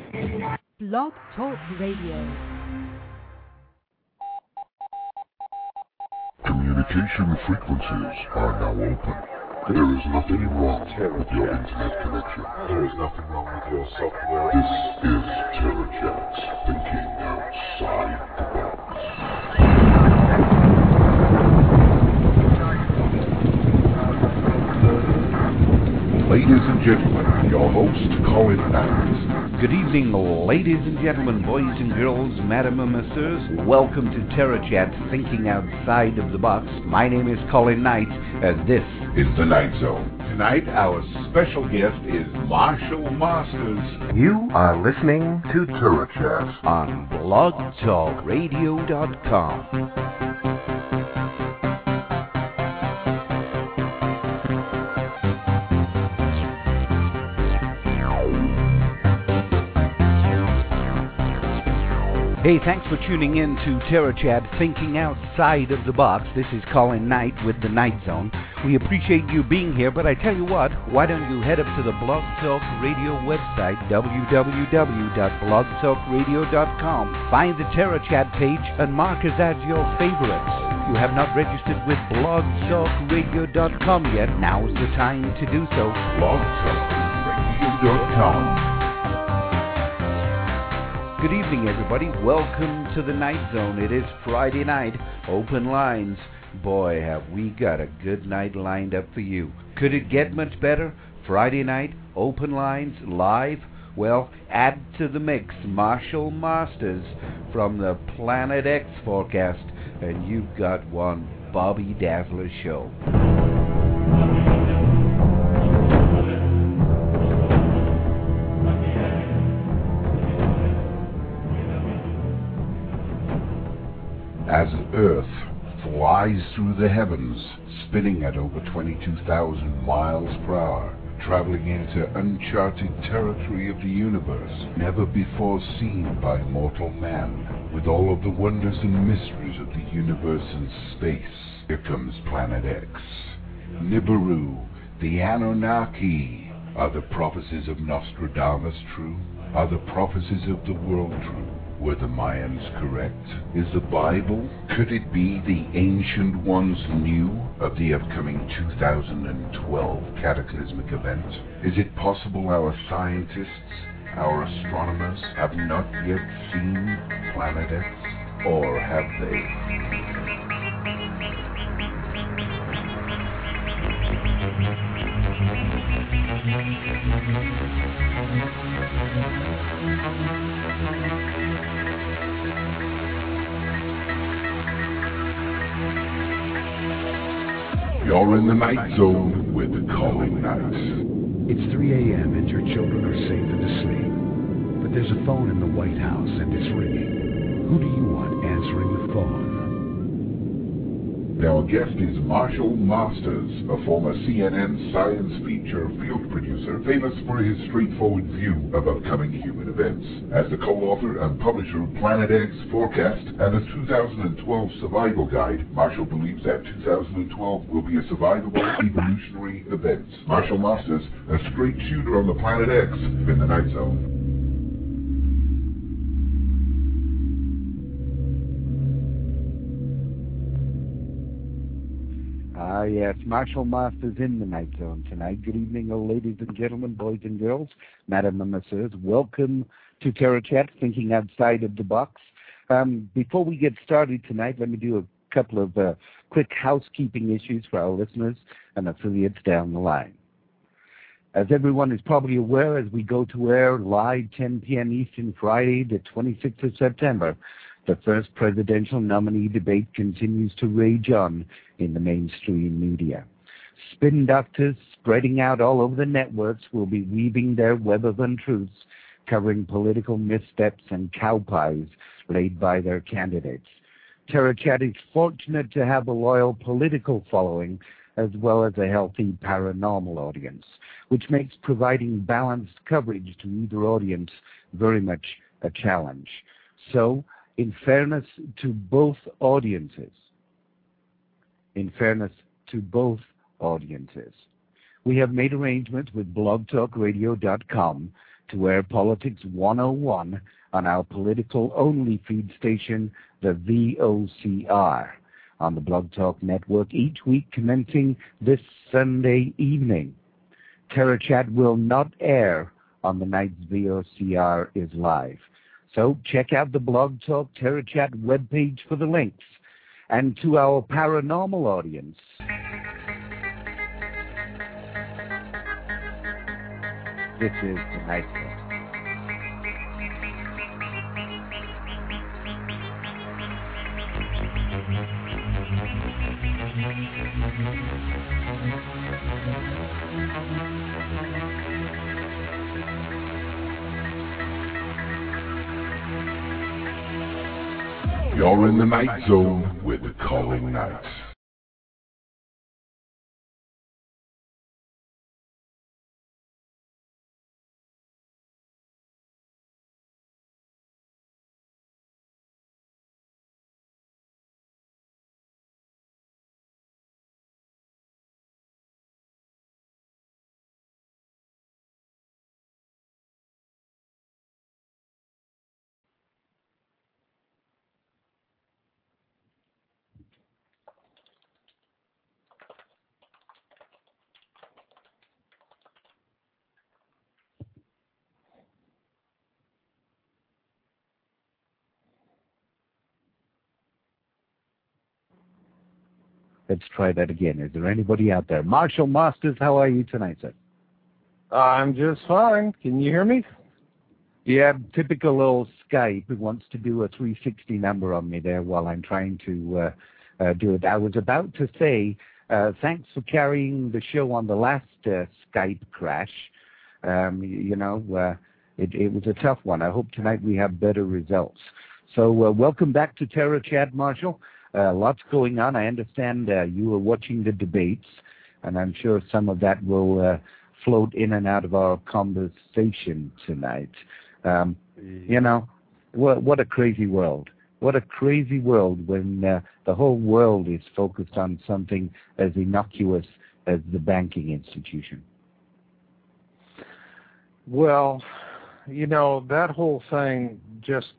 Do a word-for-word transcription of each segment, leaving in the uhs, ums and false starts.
Blog Talk Radio. Communication frequencies are now open. There is nothing wrong with your internet connection. There is nothing wrong with your software. This is TerraChat, thinking outside the box. Ladies and gentlemen, your host, Colin Knight. Good evening, ladies and gentlemen, boys and girls, madam and messieurs. Welcome to TerraChat, thinking outside of the box. My name is Colin Knight, and this is the Night Zone. Tonight, our special guest is Marshall Masters. You are listening to TerraChat on blog talk radio dot com. Hey, thanks for tuning in to TerraChat, thinking outside of the box. This is Colin Knight with the Night Zone. We appreciate you being here, but I tell you what, why don't you head up to the Blog Talk Radio website, w w w dot blog talk radio dot com. Find the TerraChat page and mark us as your favorites. If you have not registered with blog talk radio dot com yet, now's the time to do so. blog talk radio dot com. Good evening, everybody. Welcome to the Night Zone. It is Friday night. Open lines. Boy, have we got a good night lined up for you. Could it get much better? Friday night, open lines, live. Well, add to the mix Marshall Masters from the Planet X forecast, and you've got one Bobby Dazzler show. As Earth flies through the heavens, spinning at over twenty-two thousand miles per hour, traveling into uncharted territory of the universe, never before seen by mortal man, with all of the wonders and mysteries of the universe and space, here comes Planet X. Nibiru, the Anunnaki. Are the prophecies of Nostradamus true? Are the prophecies of the world true? Were the Mayans correct? Is the Bible? Could it be the ancient ones knew of the upcoming two thousand twelve cataclysmic event? Is it possible our scientists, our astronomers, have not yet seen Planet X? Or have they? You're in the Night Zone with Colin Knight. It's three a.m. and your children are safe and asleep. But there's a phone in the White House and it's ringing. Who do you want answering the phone? Our guest is Marshall Masters, a former C N N science feature field producer, famous for his straightforward view of upcoming human events. As the co-author and publisher of Planet X Forecast and the two thousand twelve Survival Guide, Marshall believes that two thousand twelve will be a survivable evolutionary event. Marshall Masters, a straight shooter on the Planet X in the Night Zone. Ah, yes, Marshall Masters in the Night Zone tonight. Good evening, ladies and gentlemen, boys and girls, madam and messieurs. Welcome to TerraChat, thinking outside of the box. Um, before we get started tonight, let me do a couple of uh, quick housekeeping issues for our listeners and affiliates down the line. As everyone is probably aware, as we go to air live ten p.m. Eastern Friday, the twenty-sixth of September, the first presidential nominee debate continues to rage on in the mainstream media. Spin doctors spreading out all over the networks will be weaving their web of untruths, covering political missteps and cow pies laid by their candidates. TerraChat is fortunate to have a loyal political following as well as a healthy paranormal audience, which makes providing balanced coverage to either audience very much a challenge. So, in fairness to both audiences, in fairness to both audiences, we have made arrangements with blog talk radio dot com to air Politics one oh one on our political-only feed station, the V O C R, on the Blog Talk Network, each week commencing this Sunday evening. Terror Chat will not air on the nights V O C R is live. So check out the Blog Talk Terror Chat webpage for the links. And to our paranormal audience, this is tonight's one. You're in the Night Zone with the Calling Nights. Let's try that again. Is there anybody out there? Marshall Masters, how are you tonight, sir? I'm just fine. Can you hear me? Yeah, typical old Skype who wants to do a three sixty number on me there while I'm trying to uh, uh, do it. I was about to say, uh, thanks for carrying the show on the last uh, Skype crash. Um, you, you know, uh, it, it was a tough one. I hope tonight we have better results. So uh, welcome back to Terror Chat, Marshall. Uh, lots going on. I understand uh, you were watching the debates, and I'm sure some of that will uh, float in and out of our conversation tonight. Um, you know, what, what a crazy world. What a crazy world when uh, the whole world is focused on something as innocuous as the banking institution. Well, you know, that whole thing just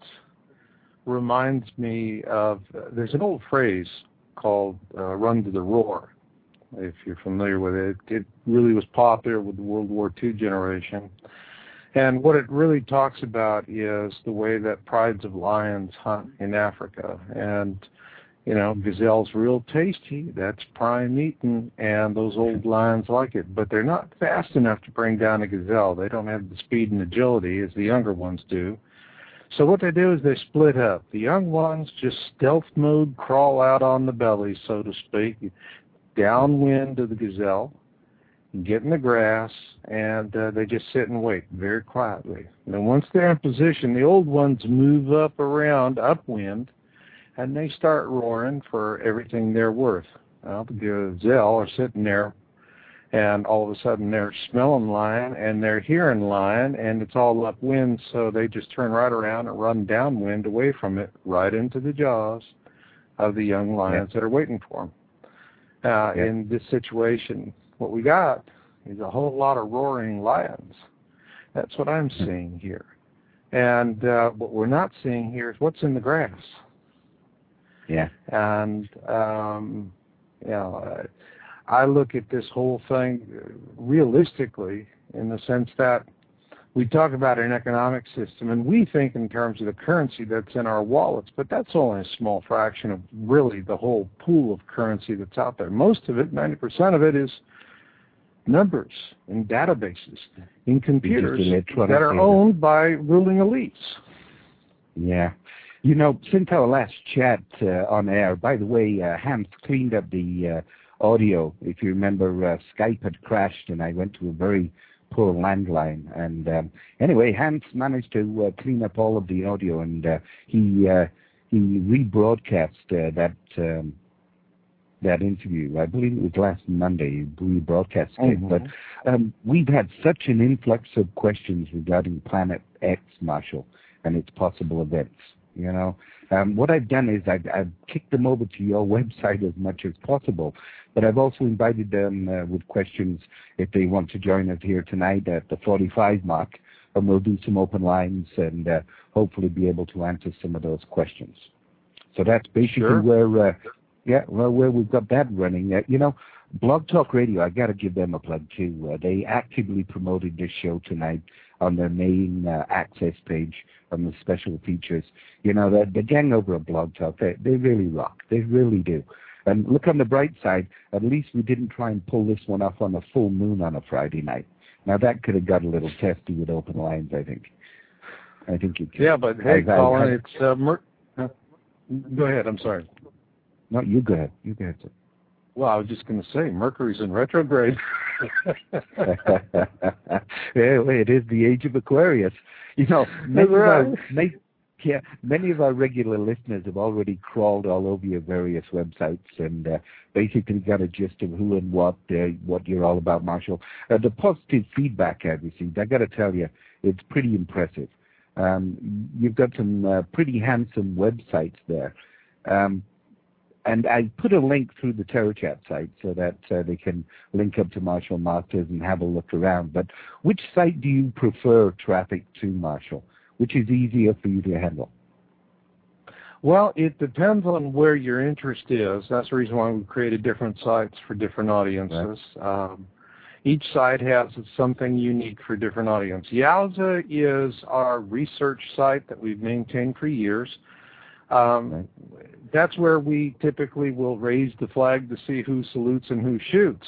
reminds me of, uh, there's an old phrase called uh, run to the roar, if you're familiar with it. It really was popular with the World War Two generation. And what it really talks about is the way that prides of lions hunt in Africa. And, you know, gazelle's real tasty. That's prime eating, and those old lions like it. But they're not fast enough to bring down a gazelle. They don't have the speed and agility as the younger ones do. So what they do is they split up. The young ones just stealth mode crawl out on the belly, so to speak, downwind of the gazelle, get in the grass, and uh, they just sit and wait very quietly. And then once they're in position, the old ones move up around, upwind, and they start roaring for everything they're worth. Well, the gazelle are sitting there, and all of a sudden they're smelling lion and they're hearing lion, and it's all upwind, so they just turn right around and run downwind away from it, right into the jaws of the young lions yeah. that are waiting for them. Uh, yeah. In this situation, what we got is a whole lot of roaring lions. That's what I'm seeing here. And uh, what we're not seeing here is what's in the grass. Yeah. And, um, you know, uh, I look at this whole thing realistically in the sense that we talk about an economic system, and we think in terms of the currency that's in our wallets, but that's only a small fraction of really the whole pool of currency that's out there. Most of it, ninety percent of it, is numbers and databases in computers that are owned by ruling elites. Yeah. You know, since our last chat uh, on air, by the way, uh, Hans cleaned up the uh, audio. If you remember, uh, Skype had crashed and I went to a very poor landline. And um, anyway, Hans managed to uh, clean up all of the audio, and uh, he uh, he rebroadcast uh, that um, that interview. I believe it was last Monday. He rebroadcast it. Mm-hmm. But um, we've had such an influx of questions regarding Planet X, Marshall, and its possible events. You know, um, what I've done is I've, I've kicked them over to your website as much as possible, but I've also invited them uh, with questions if they want to join us here tonight at the forty-five mark and we'll do some open lines and uh, hopefully be able to answer some of those questions. So that's basically Sure. where, uh, yeah, well, where we've got that running. Uh, you know, Blog Talk Radio, I got to give them a plug too. Uh, they actively promoted this show tonight on their main uh, access page on the special features. You know, the, the gang over at Blog Talk, they, they really rock. They really do. And look on the bright side, at least we didn't try and pull this one off on a full moon on a Friday night. Now, that could have got a little testy with open lines, I think. I think it could. Yeah, but hey, I, Colin, I, I, it's... Uh, Mer- uh, go ahead, I'm sorry. No, you go ahead. You go ahead, sir. Well, I was just going to say, Mercury's in retrograde. Yeah, well, it is the age of Aquarius. You know, many, of our, many, yeah, many of our regular listeners have already crawled all over your various websites and uh, basically got a gist of who and what uh, what you're all about, Marshall. Uh, the positive feedback I've received, I got to tell you, it's pretty impressive. Um, you've got some uh, pretty handsome websites there. Um, And I put a link through the TerraChat site so that uh, they can link up to Marshall Masters and have a look around. But which site do you prefer traffic to, Marshall? Which is easier for you to handle? Well, it depends on where your interest is. That's the reason why we created different sites for different audiences. Right. Um, each site has something unique for different audiences. Yowza is our research site that we've maintained for years. Um, right. That's where we typically will raise the flag to see who salutes and who shoots,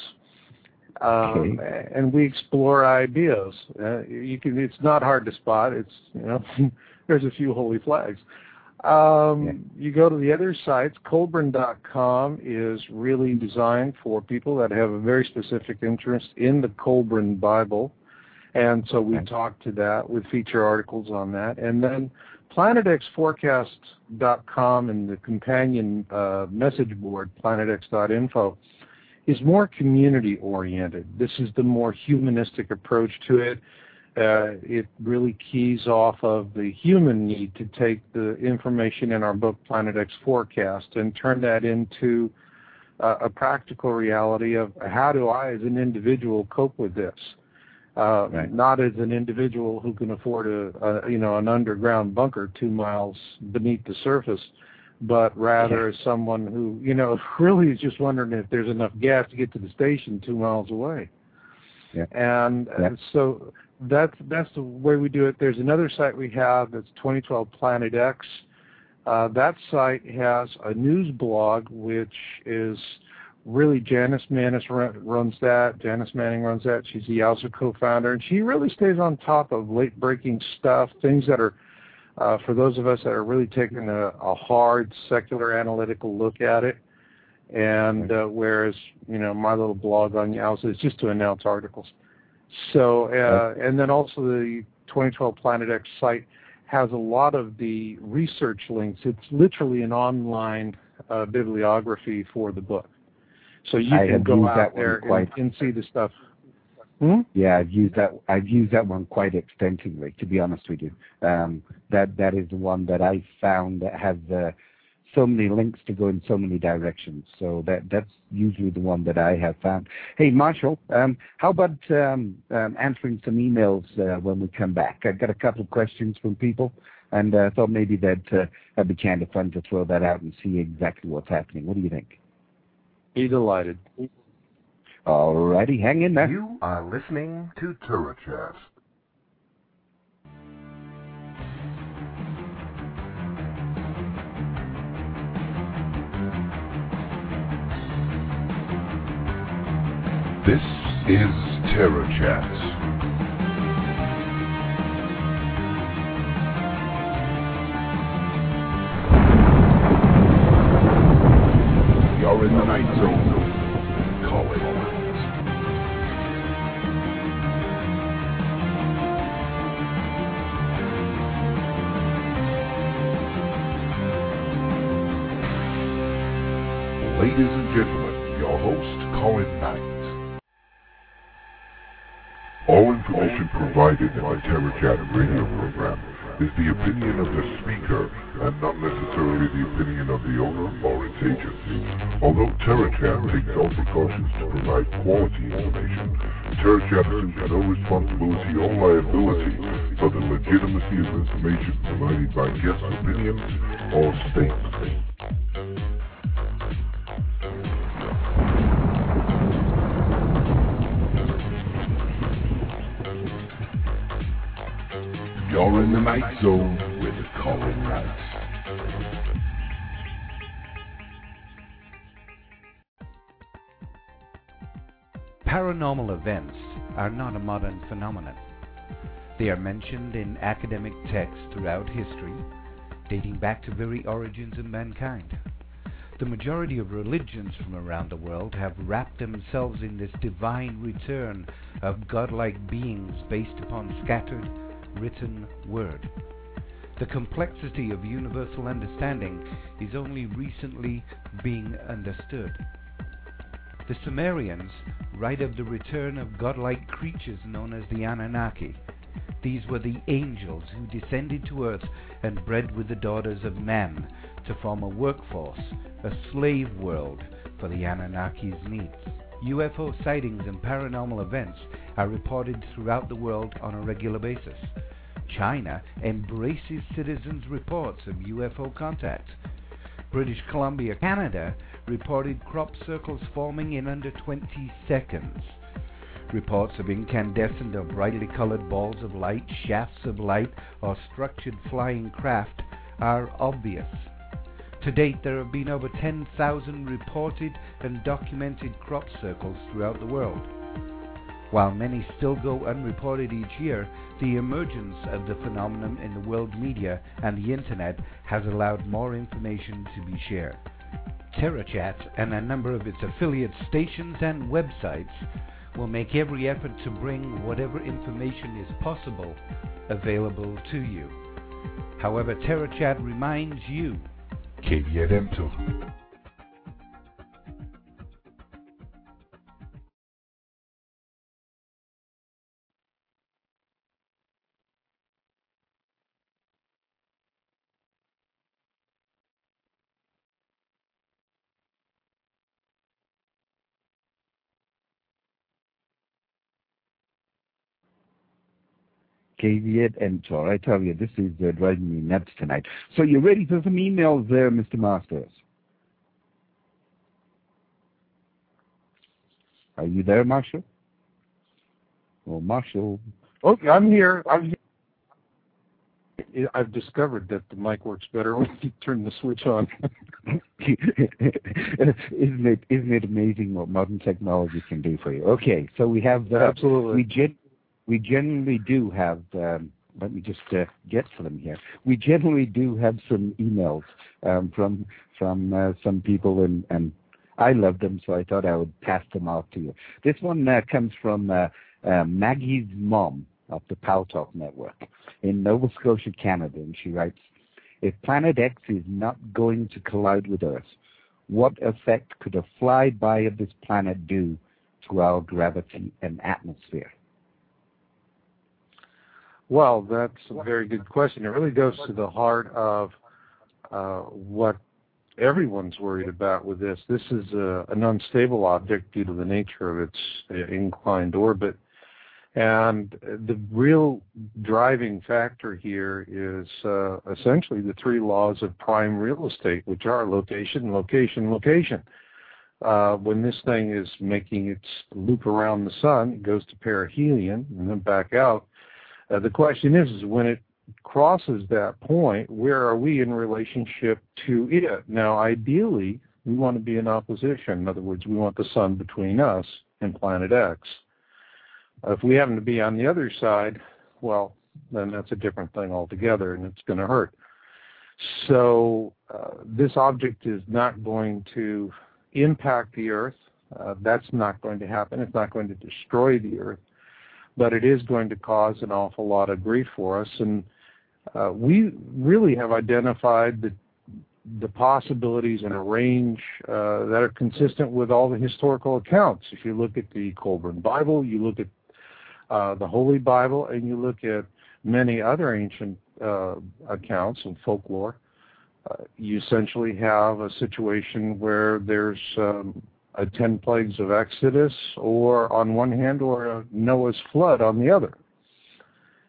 um, okay. and we explore ideas. Uh, you can. It's not hard to spot. It's you know, there's a few holy flags. Um, yeah. You go to the other sites. Colburn dot com is really designed for people that have a very specific interest in the Colburn Bible, and so we okay. talk to that with feature articles on that, and then Planet X Forecast dot com and the companion uh, message board, planet x dot info, is more community-oriented. This is the more humanistic approach to it. Uh, it really keys off of the human need to take the information in our book, Planet X Forecast, and turn that into uh, a practical reality of how do I, as an individual, cope with this. Uh, right. Not as an individual who can afford a, a you know an underground bunker two miles beneath the surface, but rather yeah. as someone who you know really is just wondering if there's enough gas to get to the station two miles away. Yeah. And yeah. Uh, so that's that's the way we do it. There's another site we have that's twenty twelve Planet X. Uh, that site has a news blog which is really, Janice Manis runs that. Janice Manning runs that. She's the Yowza co-founder, and she really stays on top of late-breaking stuff, things that are, uh, for those of us that are really taking a, a hard, secular, analytical look at it. And uh, whereas, you know, my little blog on Yowza is just to announce articles. So, uh, and then also the twenty twelve Planet X site has a lot of the research links. It's literally an online uh, bibliography for the book. So you I can go out that there quite, and, and see the stuff. Hmm? Yeah, I've used that. I've used that one quite extensively, to be honest with you. Um, that that is the one that I found that has uh, so many links to go in so many directions. So that that's usually the one that I have found. Hey, Marshall, um, how about um, um, answering some emails uh, when we come back? I've got a couple of questions from people, and I uh, thought maybe that uh, that'd be kind of fun to throw that out and see exactly what's happening. What do you think? Be delighted. All righty, hang in there. You are listening to TerraChat. This is TerraChat. You're in the night zone. Call it. Ladies and gentlemen, your host, Colin Knight. All information provided in the TerraChat radio program is the opinion of the speaker and not necessarily the opinion of the owner or its agents. Although TerraChat takes all precautions to provide quality information, TerraChat assumes no responsibility or liability for for the legitimacy of information provided by guest opinions or statements. You're in the Night Zone with Colin Knight. Paranormal events are not a modern phenomenon. They are mentioned in academic texts throughout history, dating back to very origins of mankind. The majority of religions from around the world have wrapped themselves in this divine return of godlike beings based upon scattered, written word. The complexity of universal understanding is only recently being understood. The Sumerians write of the return of godlike creatures known as the Anunnaki. These were the angels who descended to earth and bred with the daughters of men to form a workforce, a slave world for the Anunnaki's needs. U F O sightings and paranormal events are reported throughout the world on a regular basis. China embraces citizens' reports of U F O contact. British Columbia, Canada, reported crop circles forming in under twenty seconds. Reports of incandescent or brightly colored balls of light, shafts of light, or structured flying craft are obvious. To date, there have been over ten thousand reported and documented crop circles throughout the world. While many still go unreported each year, the emergence of the phenomenon in the world media and the internet has allowed more information to be shared. TerraChat and a number of its affiliate stations and websites will make every effort to bring whatever information is possible available to you. However, TerraChat reminds you, Caveat emptor. Caveat emptor. I tell you, this is uh, driving me nuts tonight. So you're ready for some emails there, Mister Masters? Are you there, Marshall? Well, Marshall. Okay, I'm here. I'm here. I've discovered that the mic works better when you turn the switch on. isn't it? Isn't it amazing what modern technology can do for you? Okay, so we have uh, absolutely. We gen- we generally do have. Um, let me just uh, get to them here. We generally do have some emails um, from from uh, some people, and, and I love them, so I thought I would pass them off to you. This one uh, comes from uh, uh, Maggie's mom of the Pal Talk Network in Nova Scotia, Canada, and she writes, if Planet X is not going to collide with Earth, what effect could a flyby of this planet do to our gravity and atmosphere? Well, that's a very good question. It really goes to the heart of uh, what everyone's worried about with this. This is a, an unstable object due to the nature of its uh, inclined orbit. And the real driving factor here is uh, essentially the three laws of prime real estate, which are location, location, location. Uh, when this thing is making its loop around the sun, it goes to perihelion and then back out. Uh, the question is, is when it crosses that point, where are we in relationship to it? Now, ideally, we want to be in opposition. In other words, we want the sun between us and Planet X. Uh, if we happen to be on the other side, well, then that's a different thing altogether, and it's going to hurt. So uh, this object is not going to impact the Earth. Uh, that's not going to happen. It's not going to destroy the Earth. But it is going to cause an awful lot of grief for us. And uh, we really have identified the, the possibilities in a range uh, that are consistent with all the historical accounts. If you look at the Colburn Bible, you look at uh, the Holy Bible, and you look at many other ancient uh, accounts and folklore, uh, you essentially have a situation where there's um, a ten plagues of Exodus or on one hand, or a Noah's flood on the other.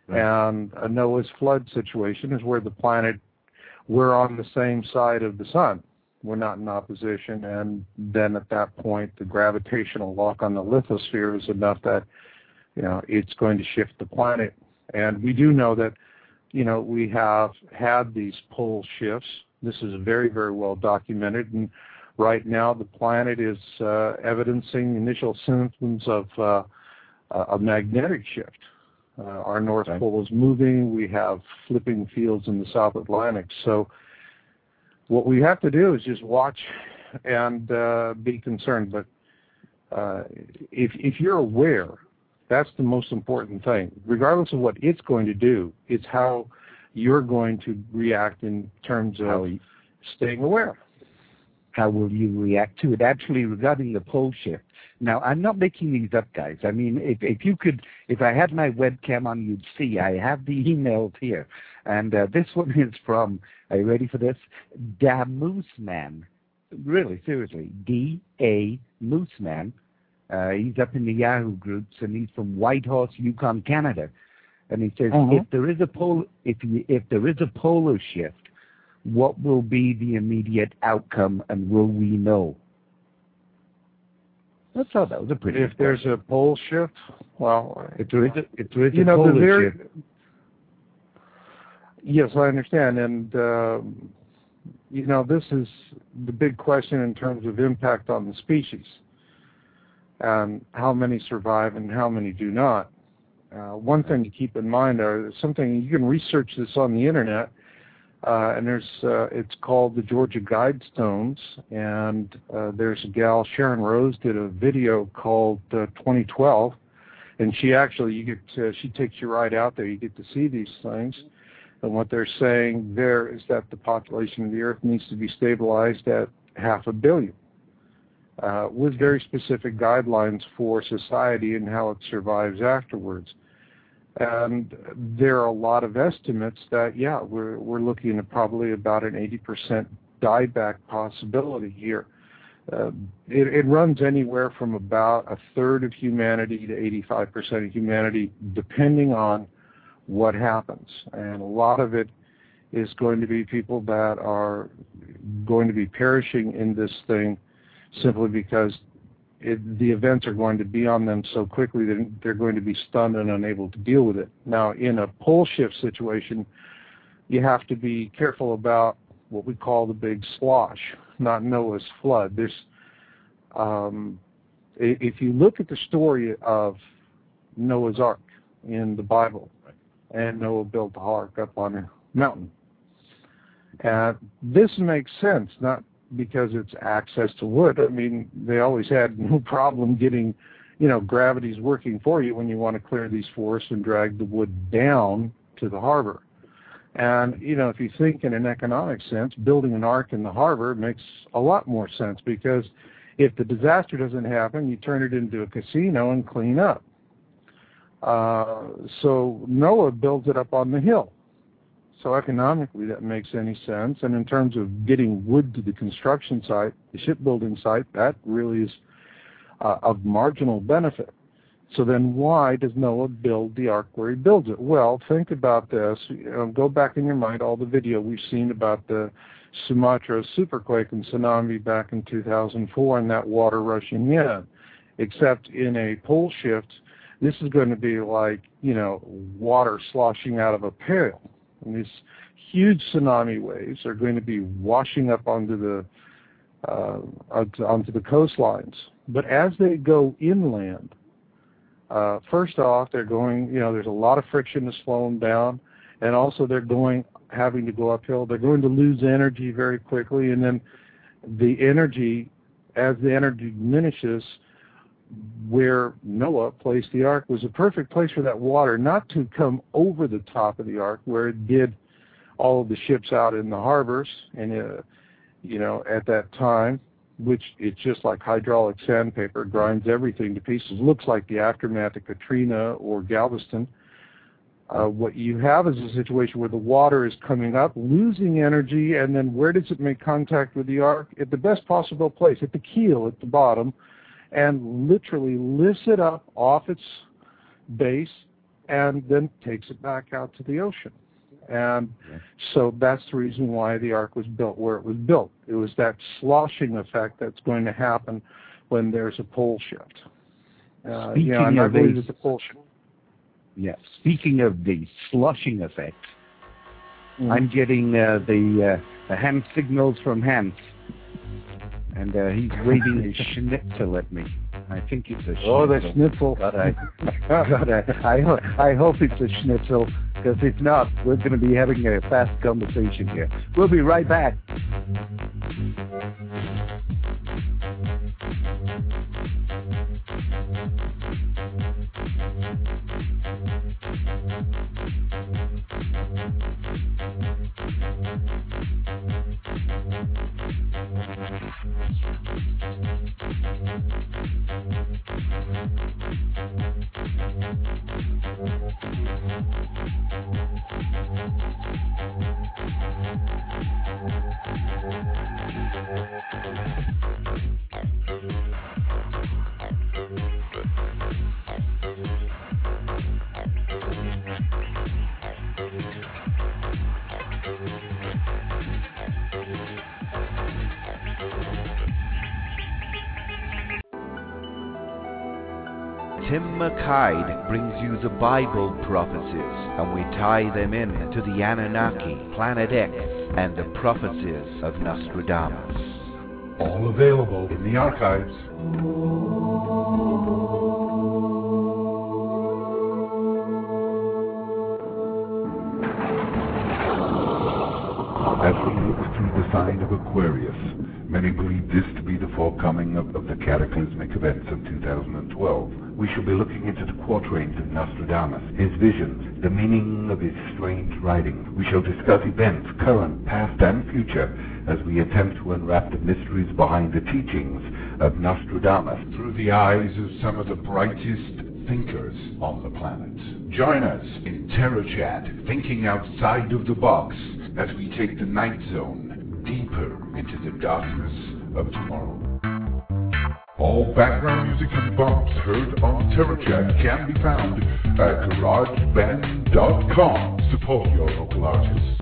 Right. And a Noah's flood situation is where the planet, we're on the same side of the sun. We're not in opposition, and then at that point, the gravitational lock on the lithosphere is enough that, you know, it's going to shift the planet. And we do know that, you know, we have had these pole shifts. This is very, very well documented, and right now the planet is uh, evidencing initial symptoms of uh, a magnetic shift. Uh, our North right. Pole is moving. We have flipping fields in the South Atlantic. So what we have to do is just watch and uh, be concerned. But uh, if, if you're aware, that's the most important thing. Regardless of what it's going to do, it's how you're going to react in terms of how staying aware. How will you react to it? Actually, regarding the pole shift. Now, I'm not making these up, guys. I mean, if, if you could, if I had my webcam on, you'd see I have the emails here. And uh, this one is from, are you ready for this? Da Mooseman. Really, seriously. D A Mooseman. Uh, he's up in the Yahoo groups, and he's from Whitehorse, Yukon, Canada. And he says, uh-huh. if there is a pol- if you, if there is a polar shift, what will be the immediate outcome, and will we know? I thought that was a pretty. If there's a pole shift, well, if there is a, if there is you a know, polar very, shift. Yes, I understand, and uh, you know, this is the big question in terms of impact on the species, and how many survive and how many do not. Uh, one thing to keep in mind are something you can research this on the internet. Uh, and there's, uh, it's called the Georgia Guidestones, and uh, there's a gal, Sharon Rose, did a video called uh, twenty twelve, and she actually, you get, to, she takes you right out there. You get to see these things, and what they're saying there is that the population of the Earth needs to be stabilized at half a billion, uh, with very specific guidelines for society and how it survives afterwards. And there are a lot of estimates that, yeah, we're we're looking at probably about an eighty percent dieback possibility here. Uh, it, it runs anywhere from about a third of humanity to eighty-five percent of humanity, depending on what happens. And a lot of it is going to be people that are going to be perishing in this thing simply because It, the events are going to be on them so quickly that they're going to be stunned and unable to deal with it. Now, in a pole shift situation, you have to be careful about what we call the big slosh, not Noah's flood. There's, um, if you look at the story of Noah's Ark in the Bible, and Noah built the ark up on a mountain, and this makes sense, not because it's access to wood. I mean, they always had no problem getting, you know, gravity's working for you when you want to clear these forests and drag the wood down to the harbor. And, you know, if you think in an economic sense, building an ark in the harbor makes a lot more sense, because if the disaster doesn't happen, you turn it into a casino and clean up. Uh, so Noah builds it up on the hill. So economically, that makes any sense. And in terms of getting wood to the construction site, the shipbuilding site, that really is uh, of marginal benefit. So then why does Noah build the ark where he builds it? Well, think about this. You know, go back in your mind all the video we've seen about the Sumatra superquake and tsunami back in two thousand four and that water rushing in. Except in a pole shift, this is going to be like, you know, water sloshing out of a pail. And these huge tsunami waves are going to be washing up onto the uh, onto the coastlines. But as they go inland, uh, first off, they're going, you know, there's a lot of friction to slow them down, and also they're going, having to go uphill. They're going to lose energy very quickly, and then the energy, as the energy diminishes, where Noah placed the ark was a perfect place for that water not to come over the top of the ark, where it did all of the ships out in the harbors, and uh, you know, at that time, which it's just like hydraulic sandpaper, grinds everything to pieces. Looks like the aftermath of Katrina or Galveston. Uh, what you have is a situation where the water is coming up, losing energy, and then where does it make contact with the ark? At the best possible place, at the keel, at the bottom, and literally lifts it up off its base and then takes it back out to the ocean. And so that's the reason why the Ark was built where it was built. It was that sloshing effect that's going to happen when there's a pole shift. Uh, Speaking you know, and I of believe the, it's a pole shift. Yeah. Speaking of the sloshing effect, Mm. I'm getting uh, the, uh, the hand signals from Hans, and uh, he's waving a schnitzel at me. I think it's a schnitzel. Oh, the schnitzel. But I, but I, I, ho- I hope it's a schnitzel, because if not, we're going to be having a fast conversation here. We'll be right back. Tim McKide brings you the Bible prophecies, and we tie them in to the Anunnaki, Planet X, and the prophecies of Nostradamus. All available in the archives. As we look through the sign of Aquarius, many believe this to be the forecoming of, of the cataclysmic events of two thousand twelve. We shall be looking into the quatrains of Nostradamus, his visions, the meaning of his strange writing. We shall discuss events, current, past, and future, as we attempt to unwrap the mysteries behind the teachings of Nostradamus through the eyes of some of the brightest thinkers on the planet. Join us in Terror Chat, thinking outside of the box, as we take the Night Zone deeper into the darkness of tomorrow. All background music and bumps heard on Terror Chat can be found at garage band dot com. Support your local artists.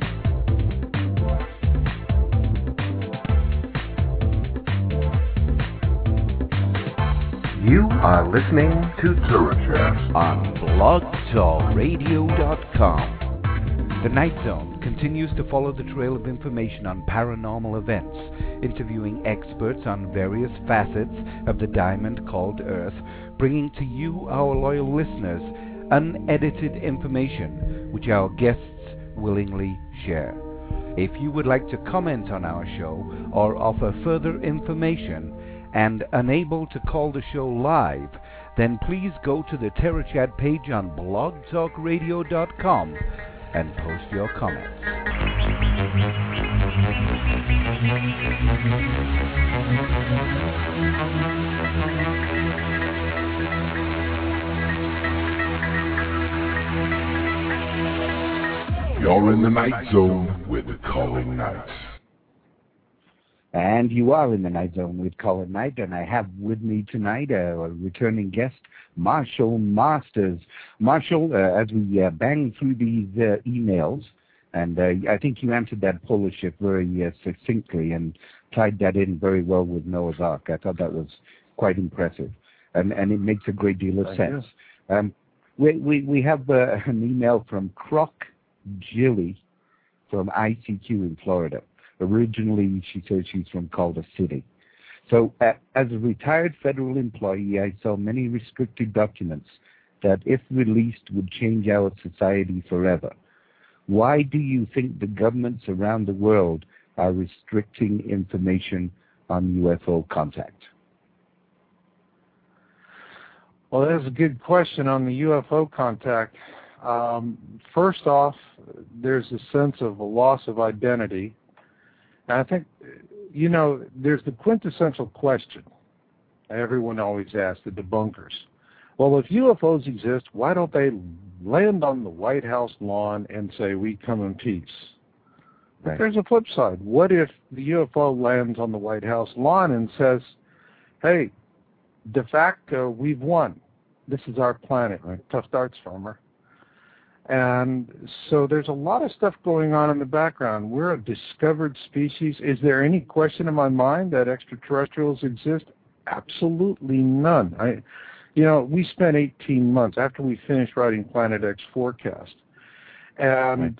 You are listening to Terror Chat on blog talk radio dot com. The Night Zone continues to follow the trail of information on paranormal events, interviewing experts on various facets of the diamond called Earth, bringing to you, our loyal listeners, unedited information which our guests willingly share. If you would like to comment on our show or offer further information and unable to call the show live, then please go to the Terror Chat page on blog talk radio dot com and post your comments. You're in the Night Zone with Colin Knight. And you are in the Night Zone with Colin Knight, and I have with me tonight a, a returning guest, Marshall Masters. Marshall, uh, as we uh, bang through these uh, emails, and uh, I think you answered that polar shift very uh, succinctly and tied that in very well with Noah's Ark. I thought that was quite impressive, and, and it makes a great deal of sense. Um, we, we, we have uh, an email from Croc Jilly from I C Q in Florida. Originally, she says she's from Calder City. So, uh, as a retired federal employee, I saw many restricted documents that, if released, would change our society forever. Why do you think the governments around the world are restricting information on U F O contact? Well, that's a good question on the U F O contact. Um, first off, there's a sense of a loss of identity. And I think, you know, there's the quintessential question everyone always asks, the debunkers. Well, if U F Os exist, why don't they land on the White House lawn and say, we come in peace? Right. But there's a flip side. What if the U F O lands on the White House lawn and says, hey, de facto, we've won. this is our planet, right? Tough darts, farmer. And so there's a lot of stuff going on in the background. We're a discovered species. Is there any question in my mind that extraterrestrials exist? Absolutely none. I, you know, we spent eighteen months after we finished writing Planet X Forecast, and right.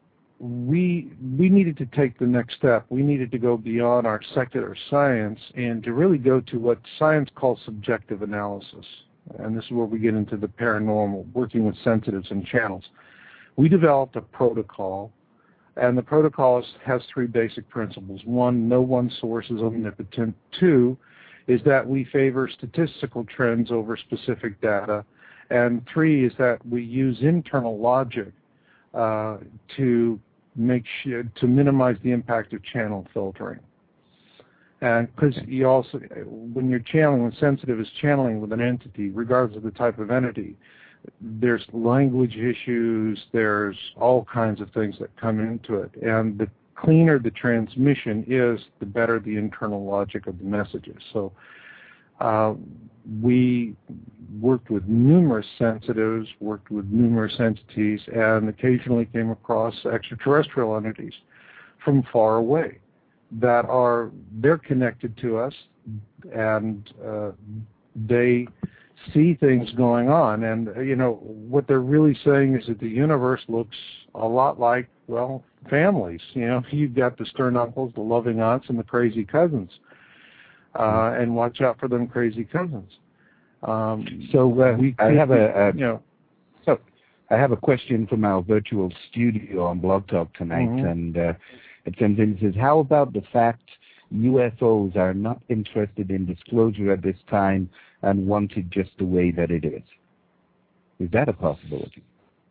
we we needed to take the next step. We needed to go beyond our secular science and to really go to what science calls subjective analysis. And this is where we get into the paranormal, working with sensitives and channels. We developed a protocol, and the protocol has three basic principles. One, no one source is omnipotent. Two, is that we favor statistical trends over specific data. And three is that we use internal logic uh, to make sure, to minimize the impact of channel filtering. And because you also, when you're channeling, when sensitive is channeling with an entity, regardless of the type of entity, there's language issues, there's all kinds of things that come into it. And the cleaner the transmission is, the better the internal logic of the messages. So uh, we worked with numerous sensitives, worked with numerous entities, and occasionally came across extraterrestrial entities from far away that are, they're connected to us, and uh, they see things going on. And, uh, you know, what they're really saying is that the universe looks a lot like, well, families. You know, you've got the stern uncles, the loving aunts, and the crazy cousins. Uh, and watch out for them crazy cousins. Um, so uh, we I have a, a you know, so I have a question from our virtual studio on Blog Talk tonight, mm-hmm. and uh, it comes in and says, how about the fact U F Os are not interested in disclosure at this time and want it just the way that it is? Is that a possibility?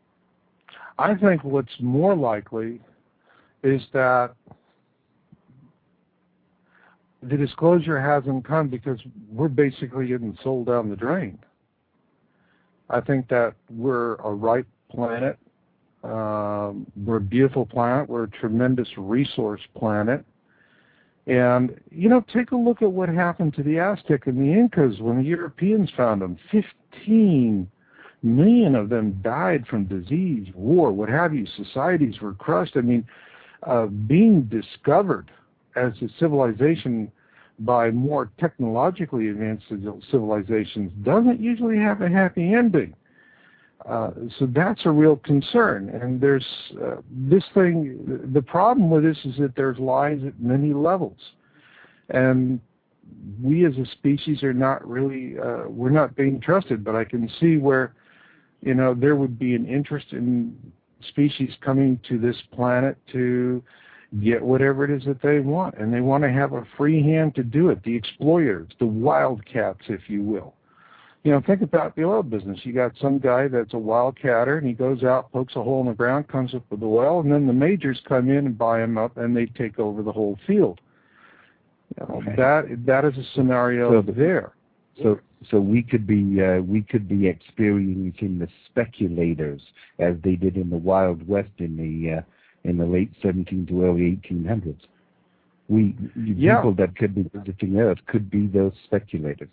I think what's more likely is that the disclosure hasn't come because we're basically getting sold down the drain. I think that we're a ripe planet. Um, we're a beautiful planet. We're a tremendous resource planet. And, you know, take a look at what happened to the Aztec and the Incas when the Europeans found them. Fifteen million of them died from disease, war, what have you. Societies were crushed. I mean, uh, being discovered as a civilization by more technologically advanced civilizations doesn't usually have a happy ending. Uh, so that's a real concern. And there's uh, this thing, the problem with this is that there's lies at many levels. And we as a species are not really, uh, we're not being trusted, but I can see where, you know, there would be an interest in species coming to this planet to get whatever it is that they want. And they want to have a free hand to do it. The exploiters, the wildcats, if you will. You know, think about the oil business. You got some guy that's a wildcatter, and he goes out, pokes a hole in the ground, comes up with oil, and then the majors come in and buy him up, and they take over the whole field. You know, okay. That that is a scenario so, there. So, so we could be uh, we could be experiencing the speculators as they did in the Wild West in the uh, in the late seventeenth to early eighteen hundreds. We yeah. people that could be visiting Earth could be those speculators.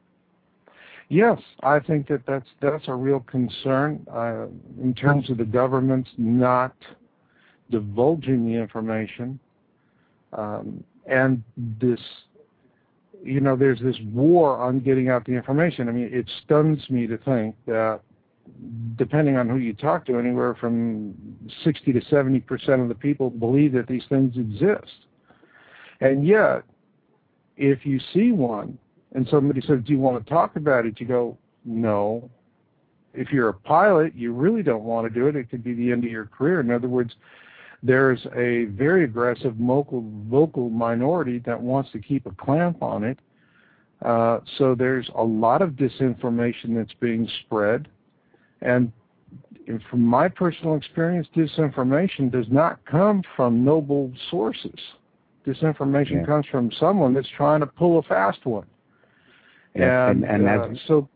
Yes, I think that that's that's a real concern uh, in terms of the governments not divulging the information, um, and this, you know, there's this war on getting out the information. I mean, it stuns me to think that, depending on who you talk to, anywhere from sixty to seventy percent of the people believe that these things exist, and yet, if you see one, and somebody says, do you want to talk about it? You go, no. If you're a pilot, you really don't want to do it. It could be the end of your career. In other words, there's a very aggressive vocal, vocal minority that wants to keep a clamp on it. Uh, so there's a lot of disinformation that's being spread. And from my personal experience, disinformation does not come from noble sources. Disinformation yeah. comes from someone that's trying to pull a fast one. Yeah, and, and, and uh, as, so,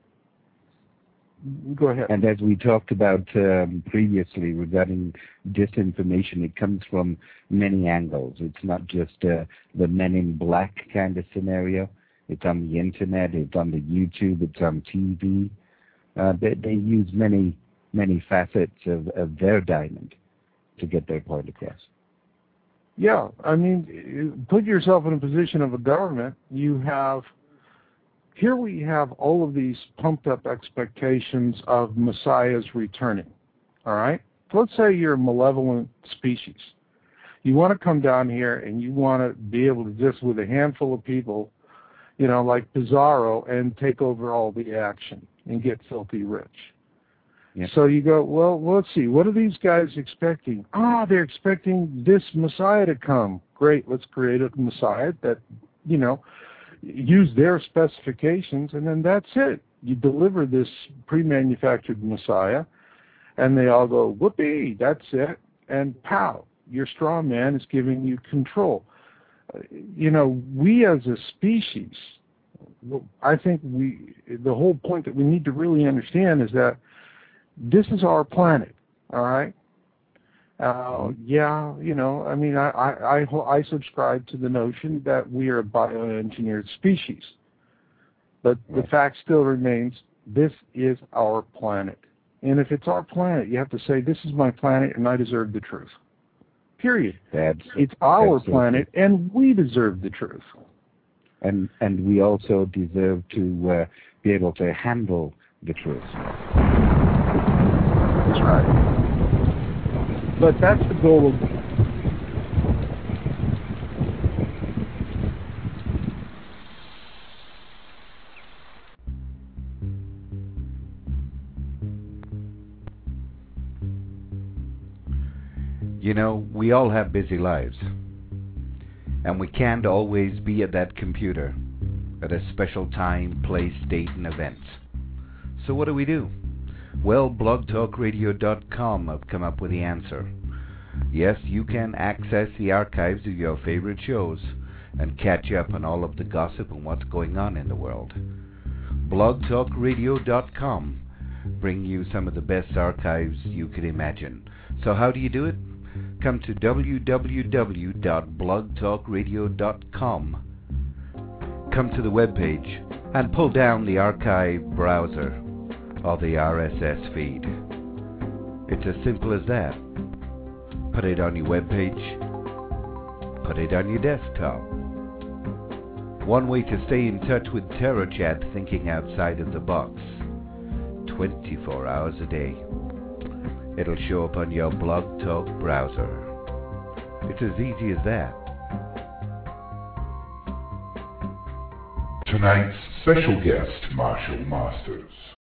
go ahead. And as we talked about um, previously regarding disinformation, it comes from many angles. It's not just uh, the Men in Black kind of scenario. It's on the internet. It's on the YouTube. It's on T V. Uh, they, they use many, many facets of, of their diamond to get their point across. Yeah, I mean, put yourself in a position of a government. You have, here we have all of these pumped up expectations of messiahs returning, all right? So let's say you're a malevolent species. You want to come down here and you want to be able to just with a handful of people, you know, like Pizarro, and take over all the action and get filthy rich. Yeah. So you go, well, let's see, what are these guys expecting? Ah, they're expecting this Messiah to come. Great, let's create a Messiah that, you know, use their specifications, and then that's it. You deliver this pre-manufactured Messiah, and they all go, whoopee, that's it, and pow, your straw man is giving you control. You know, we as a species, I think we, the whole point that we need to really understand is that this is our planet, all right? Uh, yeah, you know, I mean, I, I, I, I subscribe to the notion that we are a bioengineered species. But the fact still remains, this is our planet. And if it's our planet, you have to say, this is my planet and I deserve the truth. Period. That's, it's our that's planet it. and we deserve the truth. And, and we also deserve to uh, be able to handle the truth. That's right. But that's the goal of... You know, we all have busy lives. And we can't always be at that computer at a special time, place, date, and event. So what do we do? Well, blog talk radio dot com have come up with the answer. Yes, you can access the archives of your favorite shows and catch up on all of the gossip and what's going on in the world. blog talk radio dot com bring you some of the best archives you could imagine. So how do you do it? Come to w w w dot blog talk radio dot com. Come to the webpage and pull down the archive browser or the R S S feed. It's as simple as that. Put it on your webpage. Put it on your desktop. One way to stay in touch with TerraChat, thinking outside of the box, twenty-four hours a day. It'll show up on your Blog Talk browser. It's as easy as that. Tonight's special guest, Marshall Masters.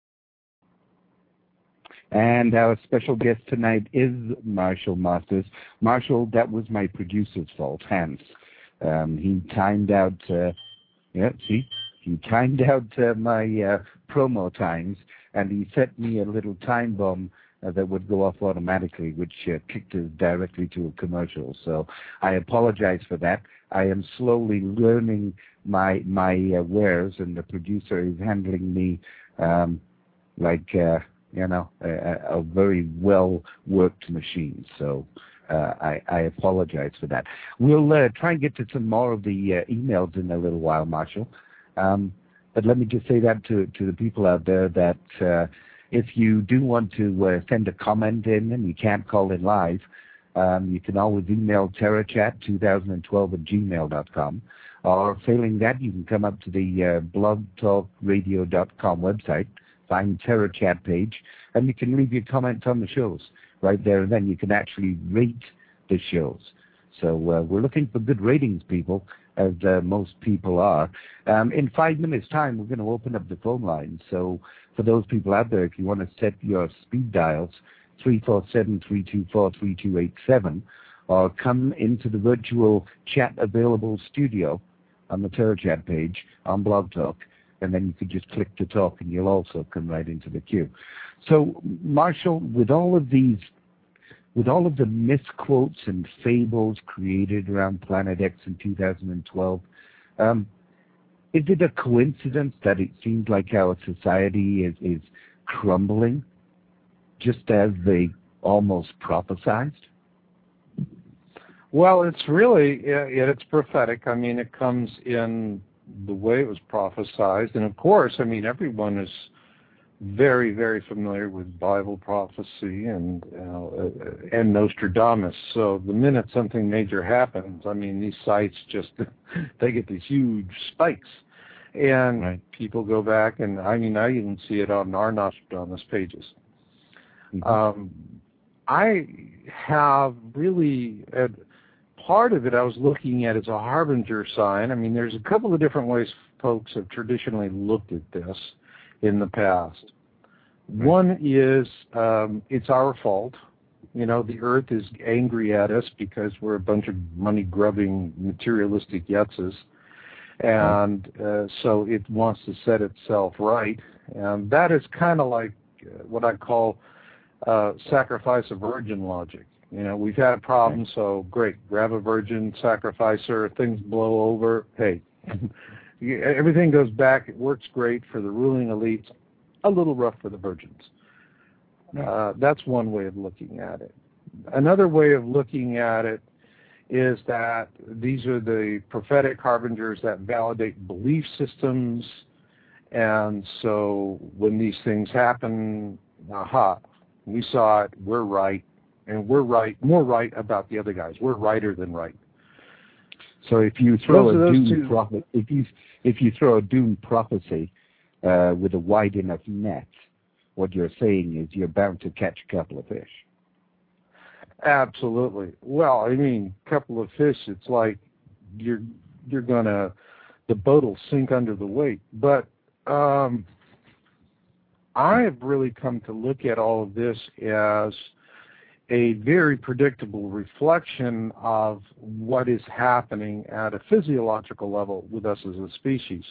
And our special guest tonight is Marshall Masters. Marshall, that was my producer's fault, Hans. Um, he timed out, uh, yeah, see, he timed out uh, my uh, promo times, and he set me a little time bomb uh, that would go off automatically, which uh, kicked us directly to a commercial. So I apologize for that. I am slowly learning my my uh, wares, and the producer is handling me um, like... Uh, you know, a, a very well-worked machine. So uh, I, I apologize for that. We'll uh, try and get to some more of the uh, emails in a little while, Marshall. Um, but let me just say that to, to the people out there that uh, if you do want to uh, send a comment in and you can't call in live, um, you can always email TerraChat twenty twelve at gmail dot com. Or failing that, you can come up to the uh, blog talk radio dot com website, find TerraChat page, and you can leave your comments on the shows right there, and then you can actually rate the shows. So uh, we're looking for good ratings, people, as uh, most people are. Um, in five minutes' time, we're going to open up the phone line. So for those people out there, if you want to set your speed dials, three four seven, three two four, three two eight seven, or come into the virtual chat available studio on the TerraChat page on Blog Talk, and then you could just click to talk, and you'll also come right into the queue. So, Marshall, with all of these, with all of the misquotes and fables created around Planet X in two thousand twelve, um, is it a coincidence that it seems like our society is, is crumbling, just as they almost prophesized? Well, it's really, it, it's prophetic. I mean, it comes in the way it was prophesized. And of course, I mean, everyone is very, very familiar with Bible prophecy and uh, and Nostradamus. So the minute something major happens, I mean, these sites just, they get these huge spikes. And right. people go back, and I mean, I even see it on our Nostradamus pages. Mm-hmm. Um, I have really, uh, part of it I was looking at as a harbinger sign. I mean, there's a couple of different ways folks have traditionally looked at this in the past. Right. One is um, it's our fault. You know, the earth is angry at us because we're a bunch of money-grubbing, materialistic yutzes. And uh, so it wants to set itself right. And that is kind of like uh, what I call uh, sacrifice a virgin logic. You know, we've had a problem, so great, grab a virgin, sacrifice her, things blow over. Hey, everything goes back. It works great for the ruling elites, a little rough for the virgins. Uh, that's one way of looking at it. Another way of looking at it is that these are the prophetic harbingers that validate belief systems, and so when these things happen, aha, we saw it, we're right, and we're right, more right about the other guys. We're righter than right. So if you throw a doom prophet, if you if you throw a doom prophecy uh, with a wide enough net, what you're saying is you're bound to catch a couple of fish. Absolutely. Well, I mean, a couple of fish, it's like you're you're gonna, the boat will sink under the weight. But um, I have really come to look at all of this as a very predictable reflection of what is happening at a physiological level with us as a species.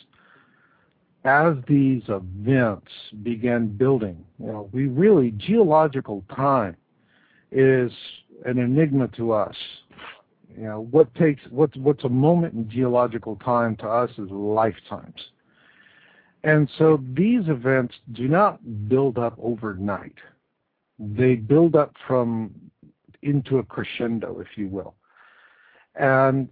As these events begin building, you know, we really, geological time is an enigma to us. You know, what takes what's what's a moment in geological time to us is lifetimes. And so these events do not build up overnight. They build up from into a crescendo, if you will. And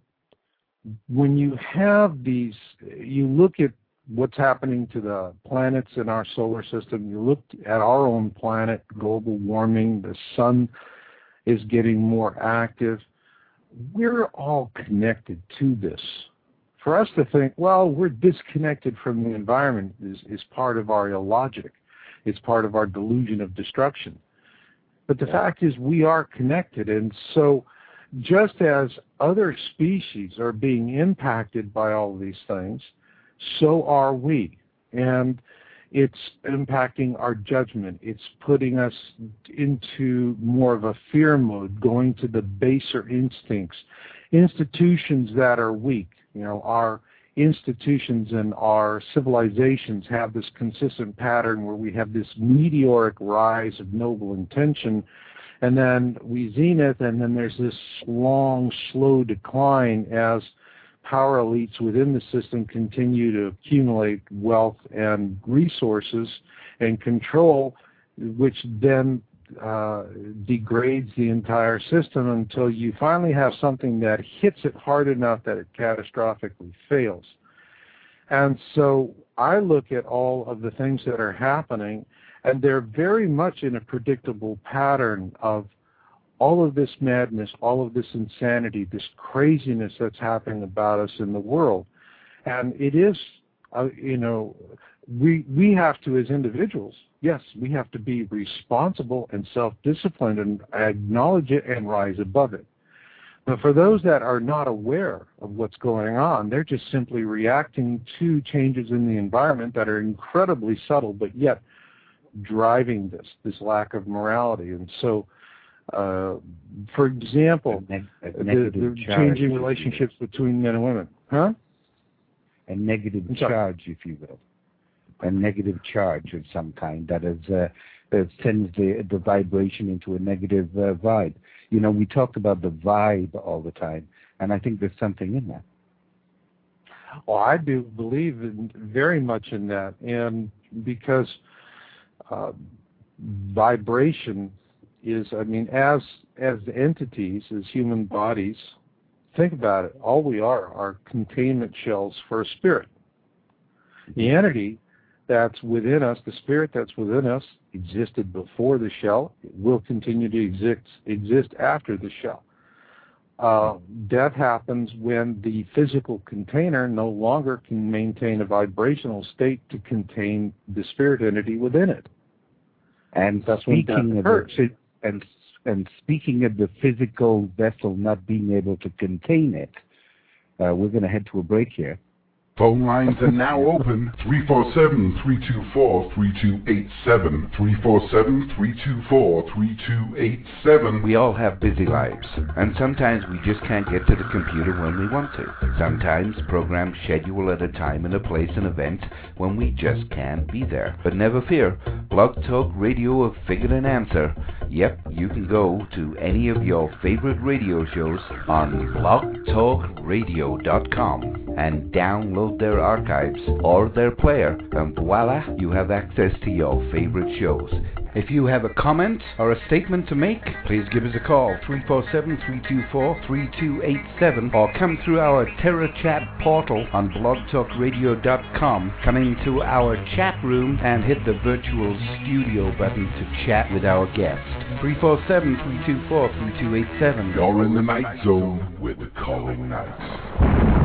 when you have these, you look at what's happening to the planets in our solar system, you look at our own planet, global warming, the sun is getting more active. We're all connected to this. For us to think, well, we're disconnected from the environment is, is part of our illogic. It's part of our delusion of destruction. But the fact is we are connected, and so just as other species are being impacted by all of these things, so are we. And it's impacting our judgment. It's putting us into more of a fear mode, going to the baser instincts. Institutions that are weak, you know, our institutions and our civilizations have this consistent pattern where we have this meteoric rise of noble intention, and then we zenith, and then there's this long, slow decline as power elites within the system continue to accumulate wealth and resources and control, which then uh, degrades the entire system until you finally have something that hits it hard enough that it catastrophically fails. And so I look at all of the things that are happening, and they're very much in a predictable pattern of all of this madness, all of this insanity, this craziness that's happening about us in the world. And it is, uh, you know, we we have to, as individuals, yes, we have to be responsible and self-disciplined and acknowledge it and rise above it. But for those that are not aware of what's going on, they're just simply reacting to changes in the environment that are incredibly subtle, but yet driving this, this lack of morality. And so, Uh, for example, a neg- a the, the changing relationships between men and women. Huh? A negative charge, if you will. A negative charge of some kind that is uh, that sends the, the vibration into a negative uh, vibe. You know, we talked about the vibe all the time, and I think there's something in that. Well, I do believe in, very much in that, and because uh, vibration is, I mean, as as entities, as human bodies, think about it, all we are are containment shells for a spirit. The entity that's within us, the spirit that's within us, existed before the shell. It will continue to exist, exist after the shell. Uh, death happens when the physical container no longer can maintain a vibrational state to contain the spirit entity within it. And that's when death speaking of occurs. the, and and speaking of the physical vessel not being able to contain it, uh, we're going to head to a break here. Phone lines are now open. three four seven, three two four, three two eight seven. three four seven, three two four, three two eight seven. We all have busy lives, and sometimes we just can't get to the computer when we want to. Sometimes programs schedule at a time and a place and event when we just can't be there. But never fear, Blog Talk Radio have figured an answer. Yep, you can go to any of your favorite radio shows on blog talk radio dot com and download their archives or their player, and voila, you have access to your favorite shows. If you have a comment or a statement to make, please give us a call, three four seven, three two four, three two eight seven, or come through our TerraChat portal on blog talk radio dot com, come into our chat room and hit the virtual studio button to chat with our guest. three four seven, three two four, three two eight seven. You're in the Night Zone with the Calling Knights.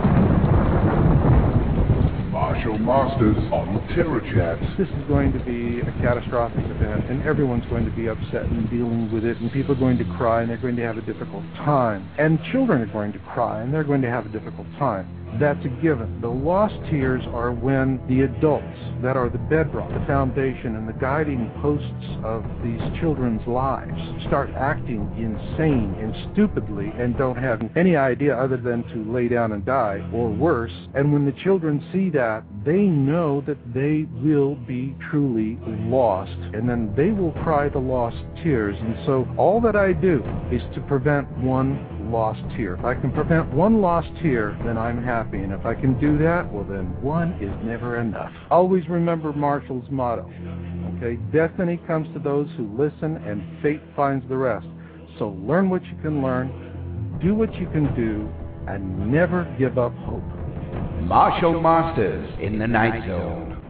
Marshall Masters on TerraChat. This is going to be a catastrophic event, and everyone's going to be upset and dealing with it, and people are going to cry, and they're going to have a difficult time. And children are going to cry, and they're going to have a difficult time. That's a given. The lost tears are when the adults that are the bedrock, the foundation, and the guiding posts of these children's lives start acting insane and stupidly and don't have any idea other than to lay down and die, or worse. And when the children see that, they know that they will be truly lost, and then they will cry the lost tears. And so all that I do is to prevent one lost tear. If I can prevent one lost tear, then I'm happy. And if I can do that, well, then one is never enough. Always remember Marshall's motto. Okay, destiny comes to those who listen, and fate finds the rest. So learn what you can learn, do what you can do, and never give up hope. Marshall Masters in the Night Zone.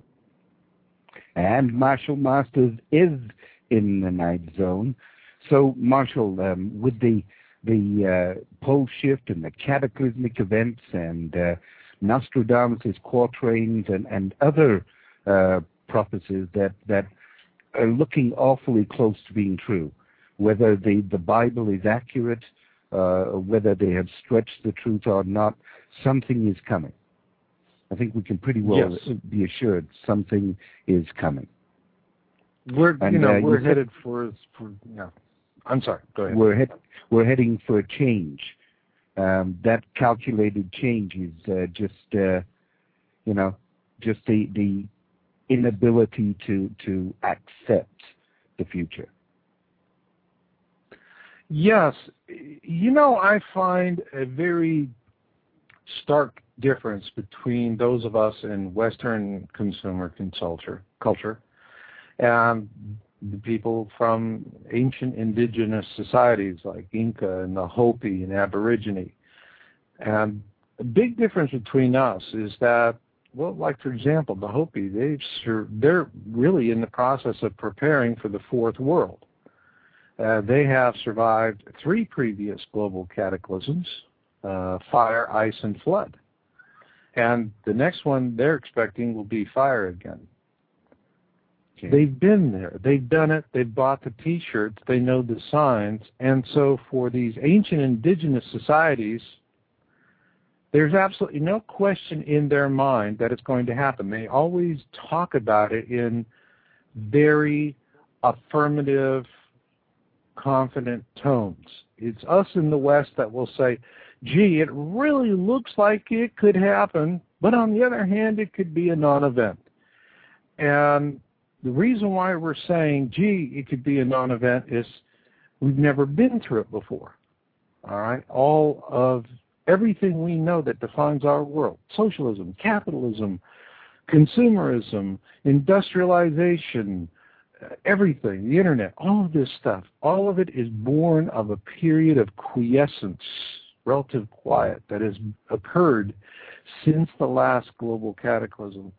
And Marshall Masters is in the Night Zone. So, Marshall, um, with the the uh, pole shift and the cataclysmic events and uh, Nostradamus' quatrains and, and other uh, prophecies that, that are looking awfully close to being true, whether the, the Bible is accurate, uh, whether they have stretched the truth or not, something is coming. I think we can pretty well yes. be assured something is coming. We're, and, you know, uh, we're you headed for, for, yeah. I'm sorry, go ahead. We're, head, we're heading for a change. Um, that calculated change is uh, just, uh, you know, just the, the inability to, to accept the future. Yes. You know, I find a very stark difference between those of us in Western consumer culture, culture and the people from ancient indigenous societies like Inca and the Hopi and Aborigine. And the big difference between us is that, well, like, for example, the Hopi, they've sur- they're really in the process of preparing for the fourth world. Uh, they have survived three previous global cataclysms, uh, fire, ice, and flood. And the next one they're expecting will be fire again. They've been there. They've done it. They've bought the T-shirts. They know the signs. And so for these ancient indigenous societies, there's absolutely no question in their mind that it's going to happen. They always talk about it in very affirmative, confident tones. It's us in the West that will say, gee, it really looks like it could happen, but on the other hand, it could be a non-event. And the reason why we're saying, gee, it could be a non-event is we've never been through it before. All right? All of everything we know that defines our world, socialism, capitalism, consumerism, industrialization, everything, the internet, all of this stuff, all of it is born of a period of quiescence, relative quiet, that has occurred since the last global cataclysm.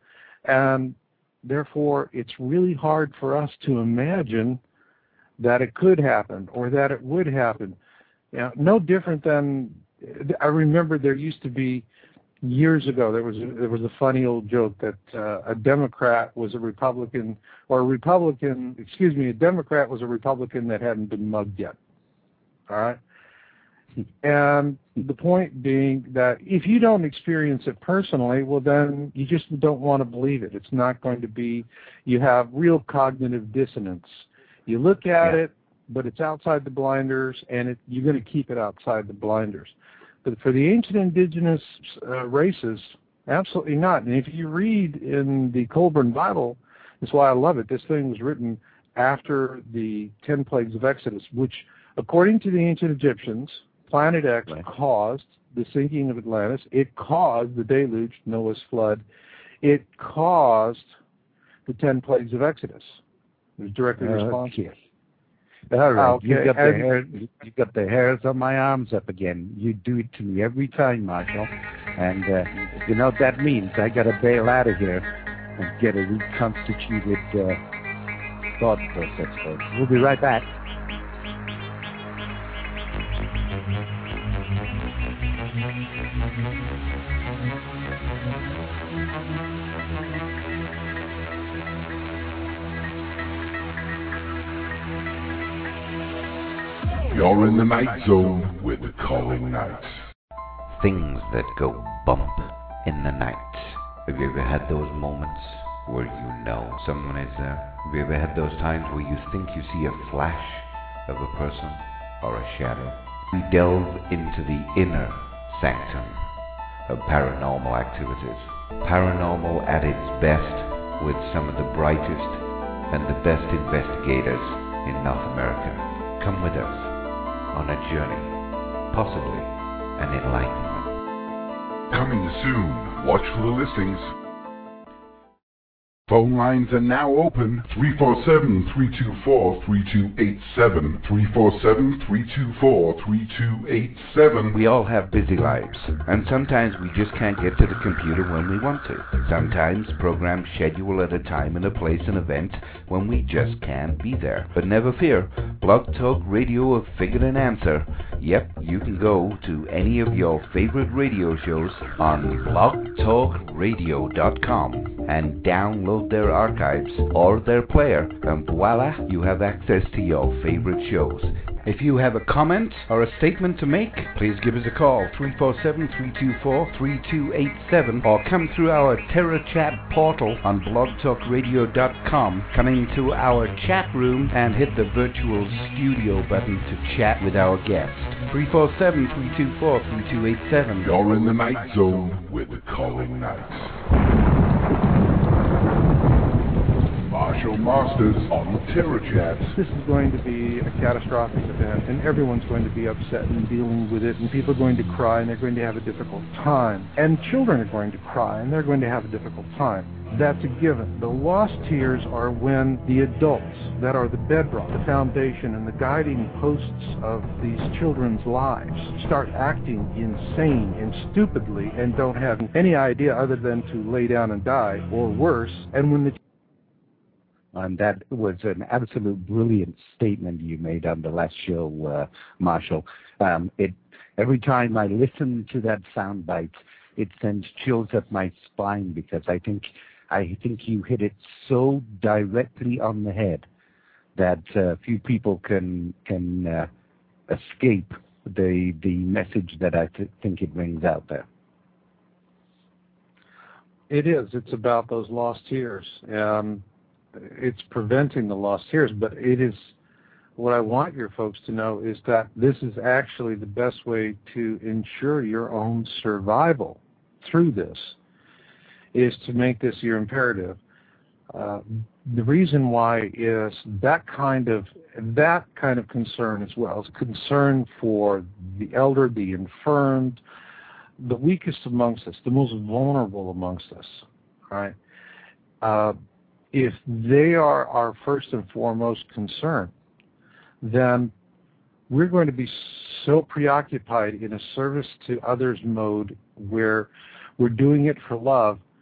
And therefore, it's really hard for us to imagine that it could happen or that it would happen. You know, no different than, I remember there used to be, years ago, there was a, there was a funny old joke that uh, a Democrat was a Republican, or a Republican, excuse me, a Democrat was a Republican that hadn't been mugged yet. All right? And the point being that if you don't experience it personally, well, then you just don't want to believe it. It's not going to be, you have real cognitive dissonance. You look at yeah. it, but it's outside the blinders, and it, you're going to keep it outside the blinders. But for the ancient indigenous uh, races, absolutely not. And if you read in the Colburn Bible, that's why I love it, this thing was written after the ten plagues of Exodus, which, according to the ancient Egyptians, Planet X right. caused the sinking of Atlantis. It caused the deluge, Noah's flood. It caused the ten plagues of Exodus. It was directly uh, responsible. Yes. All right, okay. you got the hair, you got the hairs on my arms up again. You do it to me every time, Marshall. And uh, you know what that means? I got to bail out of here and get a reconstituted uh, thought process. So we'll be right back. You're in the Night Zone with the Calling Night. Things that go bump in the night. Have you ever had those moments where you know someone is there? Have you ever had those times where you think you see a flash of a person or a shadow? We delve into the inner sanctum of paranormal activities. Paranormal at its best, with some of the brightest and the best investigators in North America. Come with us on a journey, possibly an enlightenment. Coming soon. Watch for the listings. Phone lines are now open. three four seven, three two four, three two eight seven. three four seven, three two four, three two eight seven. We all have busy lives, and sometimes we just can't get to the computer when we want to. Sometimes programs schedule at a time and a place and event when we just can't be there. But never fear, Blog Talk Radio have figured an answer. Yep, you can go to any of your favorite radio shows on blog talk radio dot com and download their archives or their player, and voila, you have access to your favorite shows. If you have a comment or a statement to make, please give us a call, three four seven, three two four, three two eight seven, or come through our TerraChat portal on blog talk radio dot com, come into our chat room and hit the virtual studio button to chat with our guest. three four seven, three two four, three two eight seven. You're in the Night Zone with the Calling Night. Marshall Masters on TerraChat. This is going to be a catastrophic event, and everyone's going to be upset and dealing with it, and people are going to cry, and they're going to have a difficult time. And children are going to cry, and they're going to have a difficult time. That's a given. The lost tears are when the adults that are the bedrock, the foundation, and the guiding posts of these children's lives start acting insane and stupidly and don't have any idea other than to lay down and die, or worse. And when the And that was an absolute brilliant statement you made on the last show, uh, Marshall. Um, it every time I listen to that soundbite, it sends chills up my spine, because I think I think you hit it so directly on the head that uh, few people can can uh, escape the the message that I th- think it rings out there. It is. It's about those lost tears. Um, It's preventing the lost tears, but it is, what I want your folks to know is that this is actually the best way to ensure your own survival through this, is to make this your imperative. Uh, the reason why is that kind of that kind of concern as well is concern for the elder, the infirmed, the weakest amongst us, the most vulnerable amongst us, right? Uh, If they are our first and foremost concern, then we're going to be so preoccupied in a service to others mode where we're doing it for love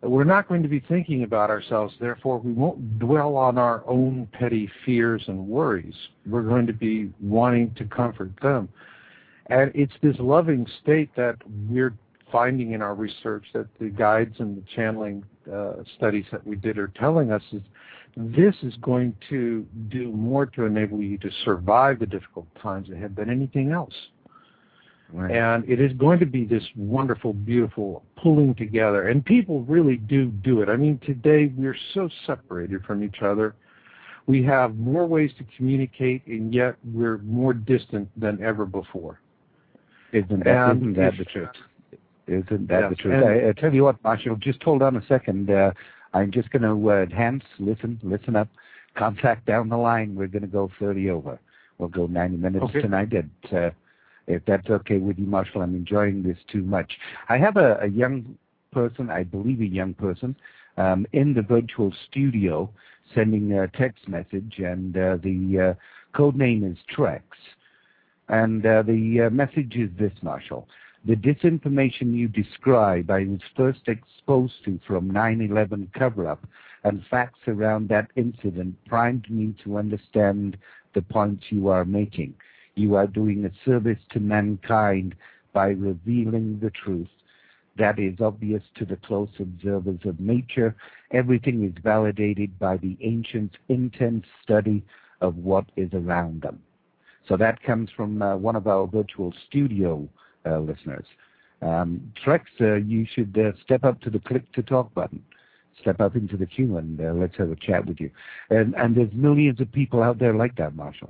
we're not going to be thinking about ourselves. Therefore, we won't dwell on our own petty fears and worries. We're going to be wanting to comfort them. And it's this loving state that we're finding in our research, that the guides and the channeling uh, studies that we did are telling us is this is going to do more to enable you to survive the difficult times ahead than anything else. Right. And it is going to be this wonderful, beautiful pulling together. And people really do do it. I mean, today we're so separated from each other. We have more ways to communicate, and yet we're more distant than ever before. Isn't that, isn't that the truth? Isn't that yes, the truth? I, I tell you what, Marshall, just hold on a second. Uh, I'm just going to uh, enhance, listen, listen up, contact down the line. We're going to go thirty over. We'll go ninety minutes okay. tonight. At, uh, if that's okay with you, Marshall, I'm enjoying this too much. I have a, a young person, I believe a young person, um, in the virtual studio sending a text message, and uh, the uh, code name is Trex. And uh, the uh, message is this, Marshall. The disinformation you describe I was first exposed to from nine eleven cover-up, and facts around that incident primed me to understand the points you are making. You are doing a service to mankind by revealing the truth. That is obvious to the close observers of nature. Everything is validated by the ancients' intense study of what is around them. So that comes from uh, one of our virtual studio uh, listeners. Um, Trex, uh, you should uh, step up to the click to talk button. Step up into the queue and uh, let's have a chat with you. And, and there's millions of people out there like that, Marshall.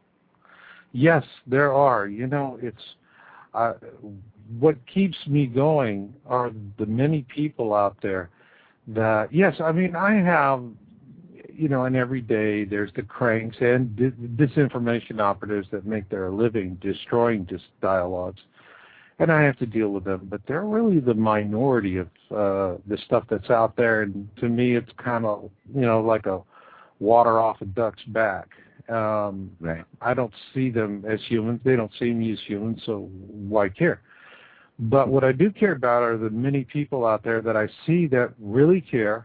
Yes, there are. You know, it's uh, what keeps me going are the many people out there that, yes, I mean, I have, you know, and every day there's the cranks and di- disinformation operatives that make their living destroying dis- dialogues, and I have to deal with them. But they're really the minority of uh, the stuff that's out there, and to me it's kind of, you know, like a water off a duck's back. Um, right. I don't see them as humans. They don't see me as humans, so why care? But what I do care about are the many people out there that I see that really care,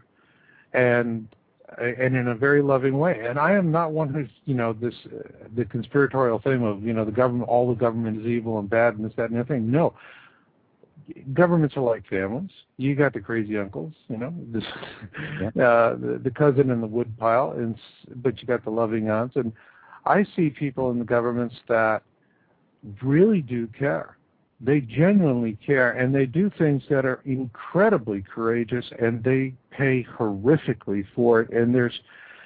and and in a very loving way. And I am not one who's, you know, this uh, the conspiratorial thing of, you know, the government, all the government is evil and bad and this, that, and everything. No. Governments are like families. You got the crazy uncles, you know, this, yeah. uh, the, the cousin in the woodpile, and but you got the loving aunts. And I see people in the governments that really do care. They genuinely care, and they do things that are incredibly courageous, and they pay horrifically for it, and there's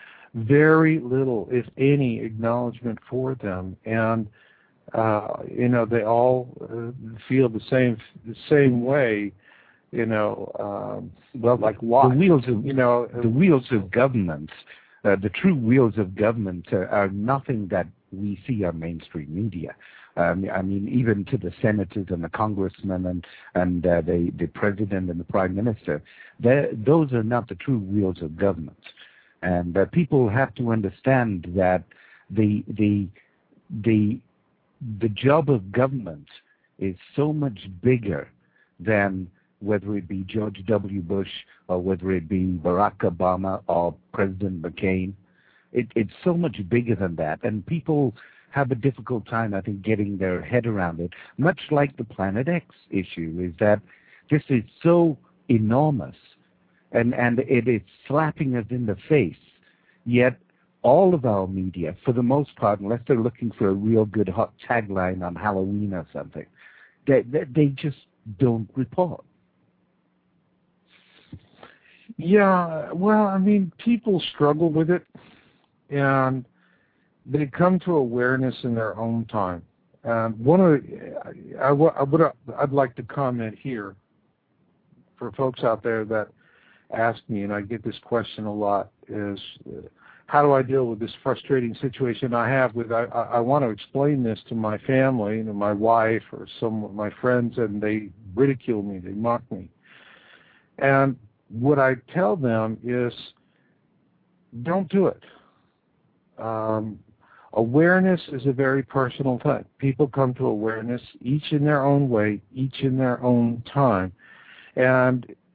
very little, if any, acknowledgement for them. And Uh, you know, they all uh, feel the same the same way, you know. Um, well, like what? The wheels of, you know, the wheels of government, uh, the true wheels of government are, are nothing that we see on mainstream media. Um, I mean, even to the senators and the congressmen and and uh, the the president and the prime minister, those are not the true wheels of government. And uh, people have to understand that the the the the job of government is so much bigger than whether it be George W. Bush or whether it be Barack Obama or President McCain. It, it's so much bigger than that, and people have a difficult time, I think, getting their head around it, much like the Planet X issue, is that this is so enormous, and, and it is slapping us in the face, yet all of our media, for the most part, unless they're looking for a real good hot tagline on Halloween or something, they, they, they just don't report. Yeah, well, I mean, people struggle with it, and they come to awareness in their own time. And one of the, I, I would, I'd like to comment here for folks out there that ask me, and I get this question a lot, is how do I deal with this frustrating situation I have with, I, I want to explain this to my family, you know, my wife or some of my friends, and they ridicule me, they mock me. And what I tell them is, don't do it. Um, awareness is a very personal thing. People come to awareness each in their own way, each in their own time. And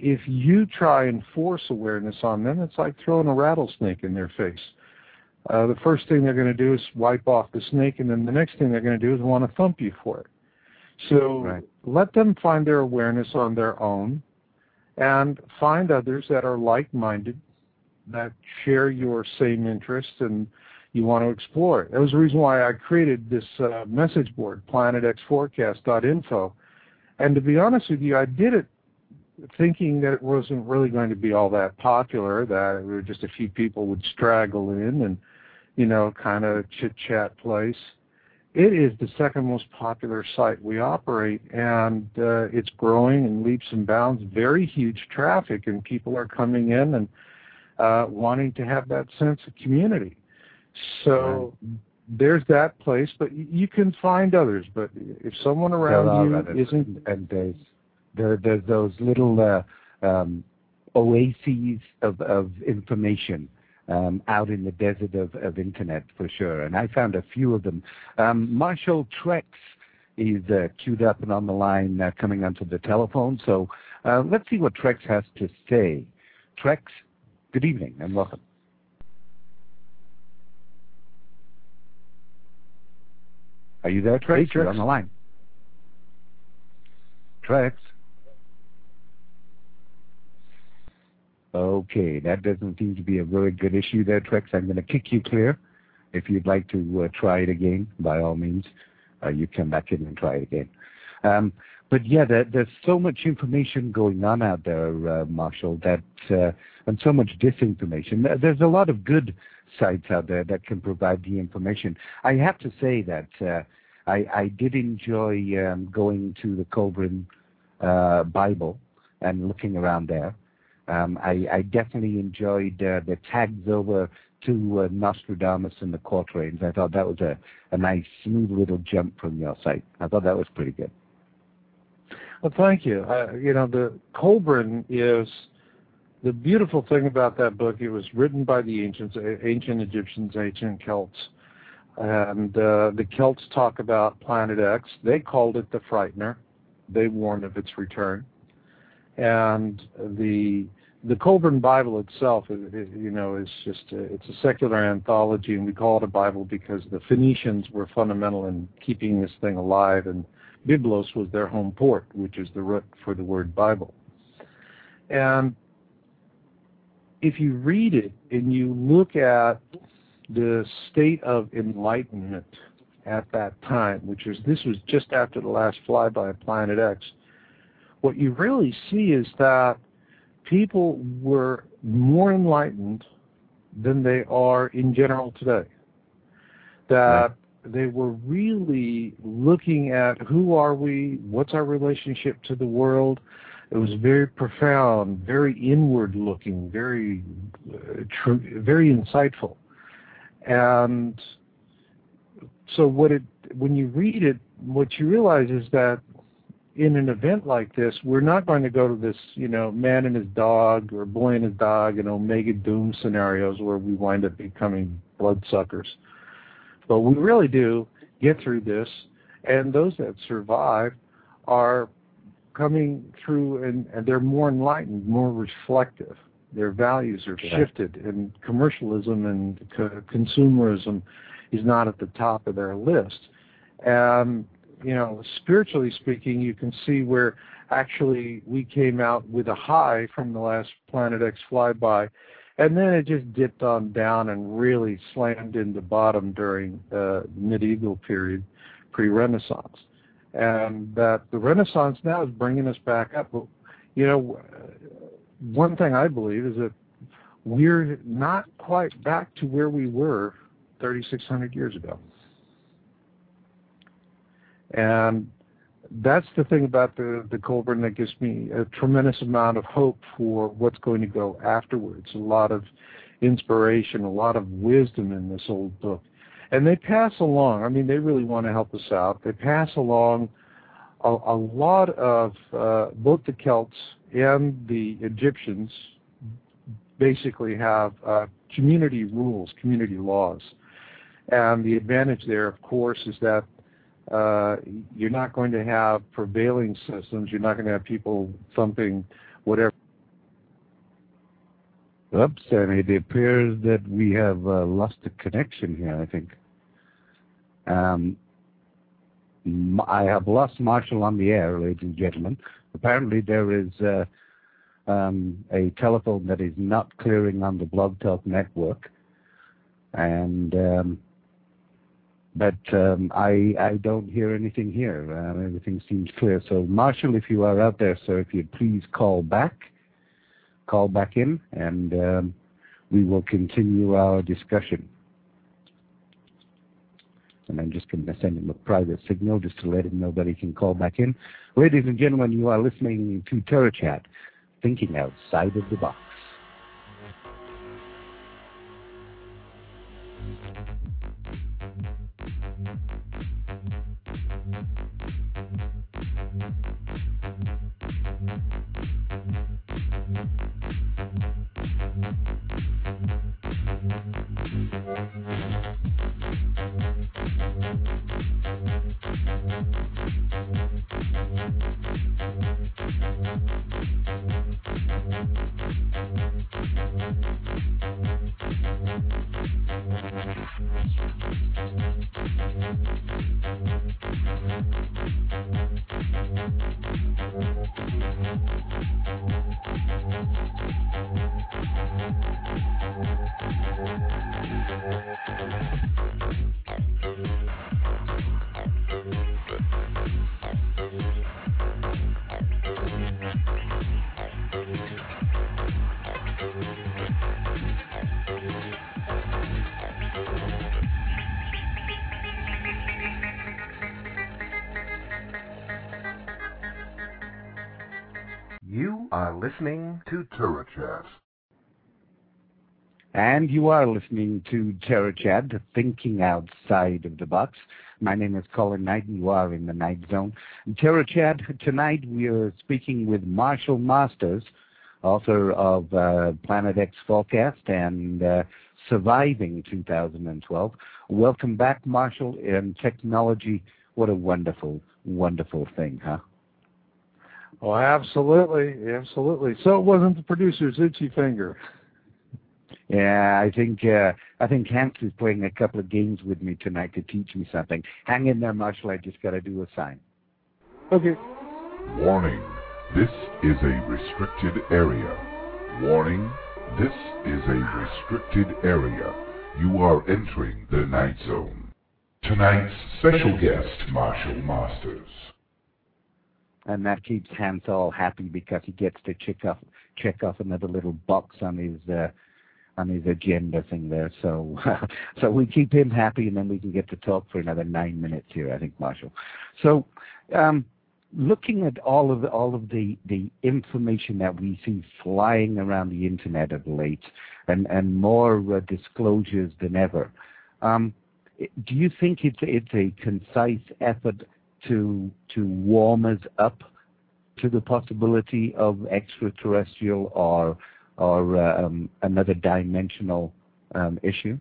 if you try and force awareness on them, it's like throwing a rattlesnake in their face. Uh, the first thing they're going to do is wipe off the snake, and then the next thing they're going to do is want to thump you for it. So right. Let them find their awareness on their own, and find others that are like-minded, that share your same interests, and you want to explore it. That was the reason why I created this uh, message board, planet x forecast dot info. And to be honest with you, I did it thinking that it wasn't really going to be all that popular, that there were just a few people would straggle in and, you know, kind of chit-chat place. It is the second most popular site we operate, and uh, it's growing in leaps and bounds, very huge traffic, and people are coming in and uh, wanting to have that sense of community. So right. There's that place, but you can find others. But if someone around you others. isn't... And there's, there, there's those little uh, um, oases of, of information Um, out in the desert of, of Internet, for sure. And I found a few of them. Um, Marshall Trex is uh, queued up and on the line, uh, coming onto the telephone. So uh, let's see what Trex has to say. Trex, good evening and welcome. Are you there, Trex? Hey, Trex. You're on the line. Trex. Okay, that doesn't seem to be a very good issue there, Trex. I'm going to kick you clear. If you'd like to uh, try it again, by all means, uh, you come back in and try it again. Um, but yeah, there, there's so much information going on out there, uh, Marshall, that uh, and so much disinformation. There's a lot of good sites out there that can provide the information. I have to say that uh, I, I did enjoy um, going to the Colburn uh, Bible and looking around there. Um, I, I definitely enjoyed uh, the tags over to uh, Nostradamus and the Quatrains. I thought that was a, a nice, smooth little jump from your site. I thought that was pretty good. Well, thank you. Uh, you know, the Colburn is the beautiful thing about that book. It was written by the ancients, ancient Egyptians, ancient Celts. And uh, the Celts talk about Planet X. They called it the Frightener. They warned of its return. And the the Colburn Bible itself, it, it, you know, is just a, it's a secular anthology, and we call it a Bible because the Phoenicians were fundamental in keeping this thing alive, and Byblos was their home port, which is the root for the word Bible. And if you read it and you look at the state of enlightenment at that time, which is this was just after the last flyby of Planet X, what you really see is that people were more enlightened than they are in general today. That right. They were really looking at who are we, what's our relationship to the world. It was very profound, very inward looking, very, uh, tr- very insightful. And so what it, when you read it, what you realize is that in an event like this, we're not going to go to this, you know, man and his dog or boy and his dog and Omega Doom scenarios where we wind up becoming bloodsuckers. But we really do get through this, and those that survive are coming through, and, and they're more enlightened, more reflective. Their values are shifted, and commercialism and co- consumerism is not at the top of their list. And you know, spiritually speaking, you can see where actually we came out with a high from the last Planet X flyby, and then it just dipped on down and really slammed into bottom during the medieval period, pre-Renaissance. And that the Renaissance now is bringing us back up. But, you know, one thing I believe is that we're not quite back to where we were thirty-six hundred years ago. And that's the thing about the, the Colburn that gives me a tremendous amount of hope for what's going to go afterwards. A lot of inspiration, a lot of wisdom in this old book. And they pass along, I mean, they really want to help us out. They pass along a, a lot of, uh, both the Celts and the Egyptians basically have uh, community rules, community laws. And the advantage there, of course, is that Uh, you're not going to have prevailing systems. You're not going to have people thumping whatever Oops, and it appears that we have uh, lost a connection here, I think. Um, I have lost Marshall on the air, ladies and gentlemen. Apparently there is uh, um, a telephone that is not clearing on the Blog Talk network. And um, but um, I, I don't hear anything here. Uh, everything seems clear. So, Marshall, if you are out there, sir, if you'd please call back, call back in, and um, we will continue our discussion. And I'm just going to send him a private signal just to let him know that he can call back in. Ladies and gentlemen, you are listening to TerraChat, thinking outside of the box. You are listening to TerraChat. And you are listening to TerraChat, thinking outside of the box. My name is Colin Knight, and you are in the Night Zone. In TerraChat, tonight we are speaking with Marshall Masters, author of uh, Planet X Forecast and uh, Surviving two thousand twelve. Welcome back, Marshall. And technology, what a wonderful, wonderful thing, huh? Oh, absolutely, absolutely. So it wasn't the producer's itchy finger. Yeah, I think uh, I think Hans is playing a couple of games with me tonight to teach me something. Hang in there, Marshall. I just got to do a sign. Okay. Warning, this is a restricted area. Warning, this is a restricted area. You are entering the Night Zone. Tonight's special guest, Marshall Masters. And that keeps Hans all happy because he gets to check off check off another little box on his uh, on his agenda thing there. So so we keep him happy, and then we can get to talk for another nine minutes here, I think, Marshall. So um, looking at all of the, all of the, the information that we see flying around the internet of late, and and more uh, disclosures than ever, um, do you think it's it's a concise effort to to warm us up to the possibility of extraterrestrial or or uh, um, another dimensional um, issue?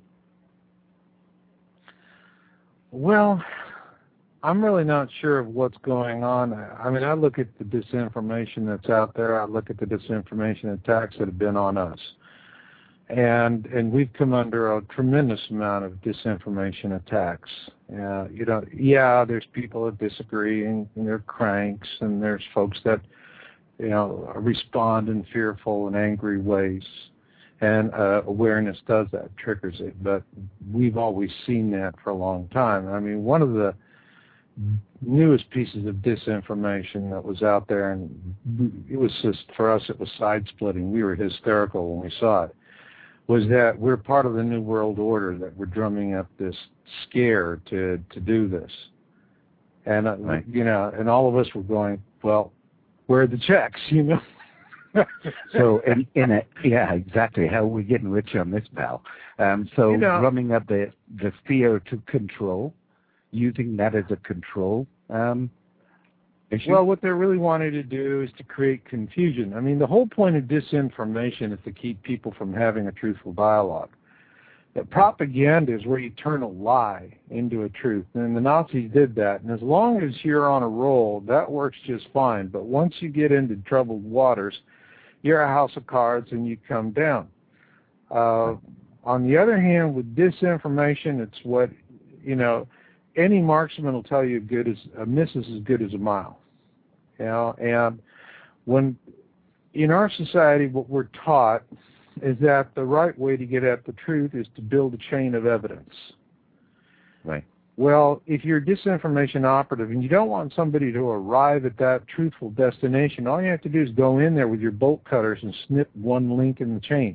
Well, I'm really not sure of what's going on. I mean, I look at the disinformation that's out there. I look at the disinformation attacks that have been on us. And and we've come under a tremendous amount of disinformation attacks. Uh, you know, yeah, there's people that disagree, and, and they're cranks, and there's folks that, you know, respond in fearful and angry ways. And uh, awareness does that, triggers it. But we've always seen that for a long time. I mean, one of the newest pieces of disinformation that was out there, and it was just, for us, it was side-splitting. We were hysterical when we saw it, was that we're part of the New World Order, that we're drumming up this scare to, to do this. And, uh, right. you know, and all of us were going, well, where are the checks, you know? So, in, in a, yeah, exactly. How are we getting rich on this, pal? Um, so, you know, drumming up the, the fear to control, using that as a control um, issue? Well, what they're really wanting to do is to create confusion. I mean, the whole point of disinformation is to keep people from having a truthful dialogue. That propaganda is where you turn a lie into a truth. And the Nazis did that. And as long as you're on a roll, that works just fine. But once you get into troubled waters, you're a house of cards and you come down. Uh, on the other hand, with disinformation, it's what, you know, any marksman will tell you good as a miss is as good as a mile. You know, and when in our society, what we're taught is that the right way to get at the truth is to build a chain of evidence. Right. Well, if you're a disinformation operative and you don't want somebody to arrive at that truthful destination, all you have to do is go in there with your bolt cutters and snip one link in the chain.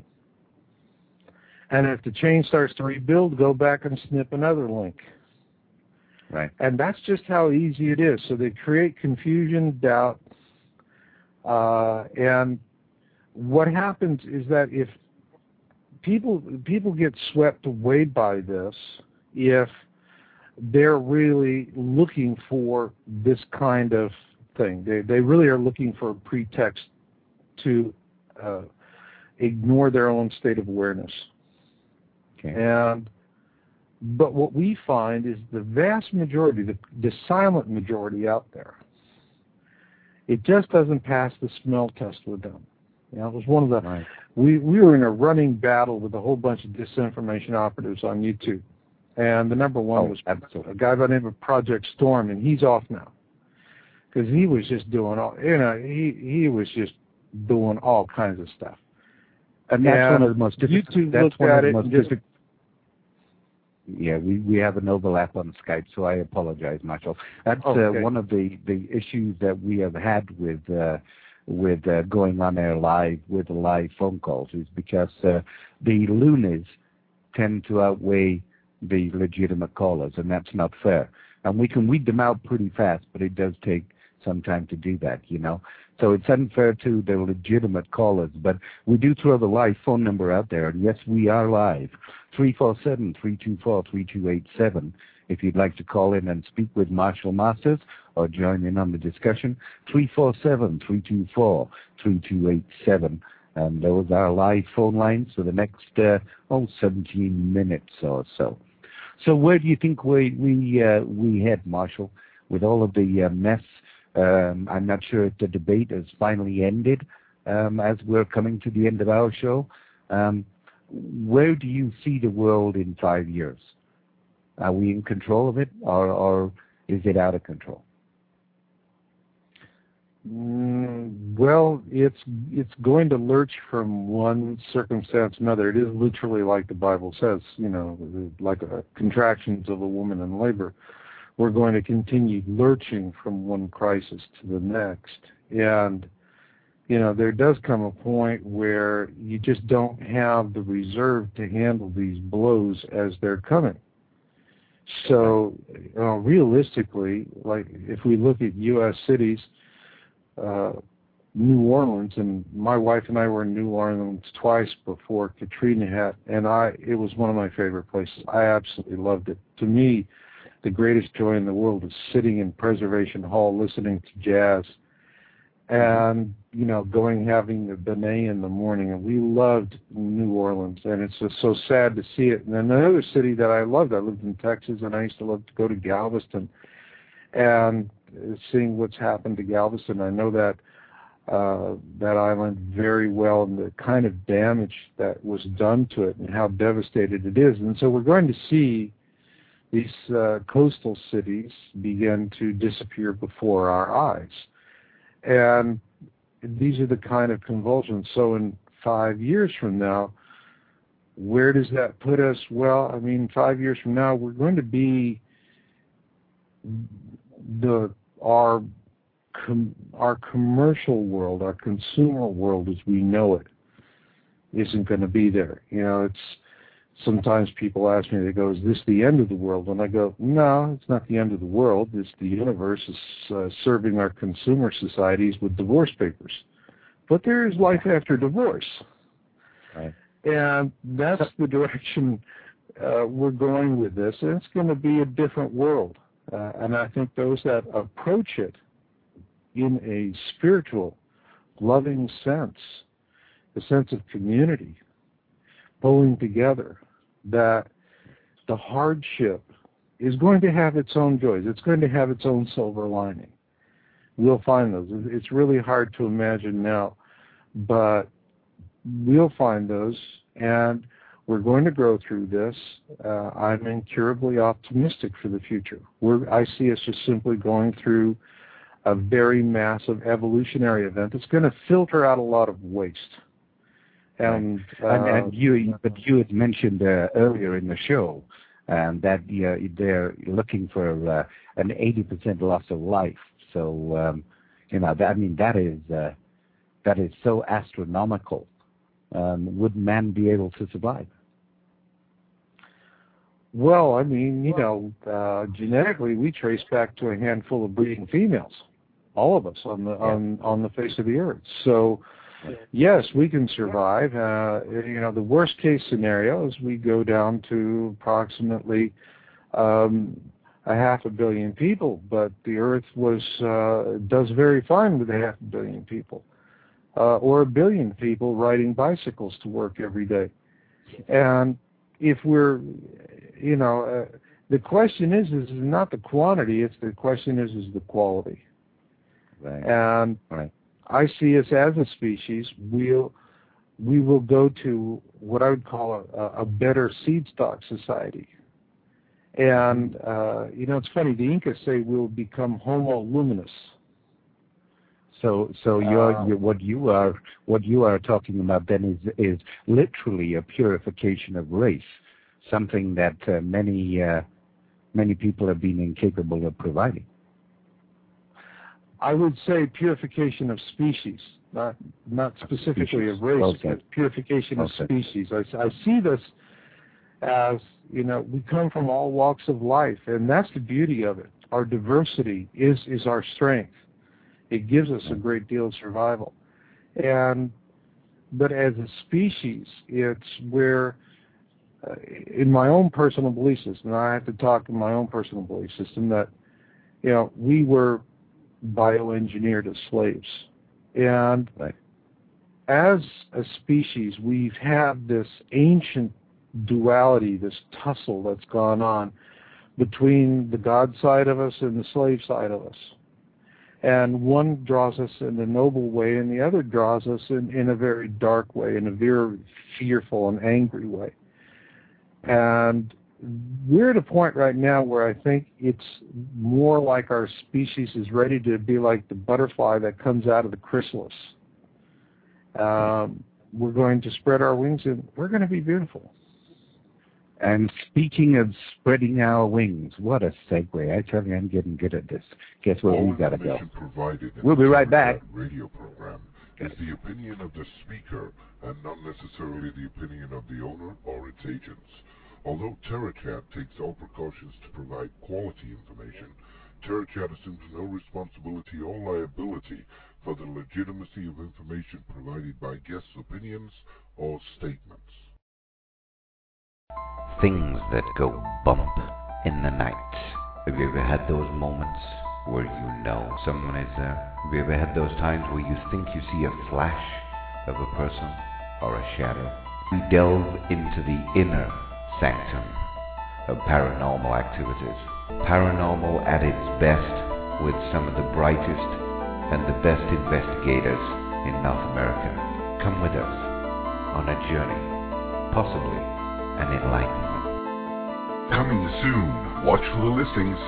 And if the chain starts to rebuild, go back and snip another link. Right. And that's just how easy it is. So they create confusion, doubt, uh, and what happens is that if people people get swept away by this, if they're really looking for this kind of thing, they they really are looking for a pretext to uh, ignore their own state of awareness. Okay. And but what we find is the vast majority, the, the silent majority out there, it just doesn't pass the smell test with them. You know, it was one of the right. we we were in a running battle with a whole bunch of disinformation operatives on YouTube, and the number one oh, was absolutely. a guy by the name of Project Storm, and he's off now because he was just doing all you know he he was just doing all kinds of stuff. And that's and one of the most difficult. YouTube that's looked one at of the it most and just, difficult. Yeah, we, we have an overlap on Skype, so I apologize, Marshall. That's oh, okay. uh, one of the, the issues that we have had with uh, with uh, going on air live with the live phone calls is because uh, the loonies tend to outweigh the legitimate callers, and that's not fair. And we can weed them out pretty fast, but it does take some time to do that, you know. So it's unfair to the legitimate callers, but we do throw the live phone number out there, and yes, we are live, three four seven, three two four, three two eight seven. If you'd like to call in and speak with Marshall Masters or join in on the discussion, three four seven, three two four, three two eight seven. And those are live phone lines for the next, uh, oh, seventeen minutes or so. So where do you think we we, uh, we head, Marshall, with all of the uh, mess? Um, I'm not sure if the debate has finally ended um, as we're coming to the end of our show. Um, where do you see the world in five years? Are we in control of it, or, or is it out of control? Mm, well, it's it's going to lurch from one circumstance to another. It is literally like the Bible says, you know, like a contractions of a woman in labor. We're going to continue lurching from one crisis to the next. And, you know, there does come a point where you just don't have the reserve to handle these blows as they're coming. So, you know, realistically, like if we look at U S cities, uh, New Orleans, and my wife and I were in New Orleans twice before Katrina hit, and I it was one of my favorite places. I absolutely loved it. To me, the greatest joy in the world is sitting in Preservation Hall listening to jazz and, you know, going having the beignet in the morning. And we loved New Orleans, and it's just so sad to see it. And then another city that I loved, I lived in Texas, and I used to love to go to Galveston and seeing what's happened to Galveston. I know that uh, that island very well and the kind of damage that was done to it and how devastated it is. And so we're going to see these uh, coastal cities begin to disappear before our eyes. And these are the kind of convulsions. So in five years from now, where does that put us? Well, I mean, five years from now, we're going to be the our com, our commercial world, our consumer world as we know it, isn't going to be there. You know, it's sometimes people ask me, they go, is this the end of the world? And I go, no, it's not the end of the world. It's the universe is uh, serving our consumer societies with divorce papers. But there is life after divorce. Right. And that's the direction uh, we're going with this. And it's going to be a different world. Uh, and I think those that approach it in a spiritual, loving sense, a sense of community, pulling together, that the hardship is going to have its own joys. It's going to have its own silver lining. We'll find those. It's really hard to imagine now, but we'll find those, and we're going to grow through this. Uh, I'm incurably optimistic for the future. We're, I see us just simply going through a very massive evolutionary event that's going to filter out a lot of waste. And, uh, and, and you, but you had mentioned uh, earlier in the show um, that uh, they're looking for uh, an eighty percent loss of life. So, um, you know, that, I mean, that is uh, that is so astronomical. Um, would man be able to survive? Well, I mean, you know, uh, genetically, we trace back to a handful of breeding females, all of us on the on on the face of the earth. So. Yes, we can survive. Uh, you know, the worst case scenario is we go down to approximately um, a half a billion people, but the Earth was uh, does very fine with a half a billion people, uh, or a billion people riding bicycles to work every day. And if we're, you know, uh, the question is is not the quantity; it's the question is is the quality. Right. And right. I see us as a species, we'll, we will go to what I would call a, a better seed stock society. And, uh, you know, it's funny, the Incas say we'll become Homo luminous. So, so you're, uh, you're, what you are, what you are talking about then is is literally a purification of race, something that uh, many uh, many people have been incapable of providing. I would say purification of species, not not specifically species. of race, Okay. but purification okay. of species. I, I see this as, you know, we come from all walks of life, and that's the beauty of it. Our diversity is, is our strength. It gives us a great deal of survival. And but as a species, it's where, uh, in my own personal belief system, and I have to talk in my own personal belief system, that, you know, we were bioengineered as slaves. And right. as a species, we've had this ancient duality, this tussle that's gone on between the God side of us and the slave side of us. And one draws us in a noble way, and the other draws us in, in a very dark way, in a very fearful and angry way. And we're at a point right now where I think it's more like our species is ready to be like the butterfly that comes out of the chrysalis. Um, we're going to spread our wings, and we're going to be beautiful. And speaking of spreading our wings, what a segue. I tell you, I'm getting good at this. Guess where All we got to go? Provided in We'll be the right back. Radio program is the opinion of the speaker and not necessarily the opinion of the owner or its agents. Although TerraChat takes all precautions to provide quality information, TerraChat assumes no responsibility or liability for the legitimacy of information provided by guests' opinions or statements. Things that go bump in the night. Have you ever had those moments where you know someone is there? Have you ever had those times where you think you see a flash of a person or a shadow? We delve into the inner sanctum of paranormal activities. Paranormal at its best, with some of the brightest and the best investigators in North America. Come with us on a journey, possibly an enlightenment. Coming soon. Watch for the listings.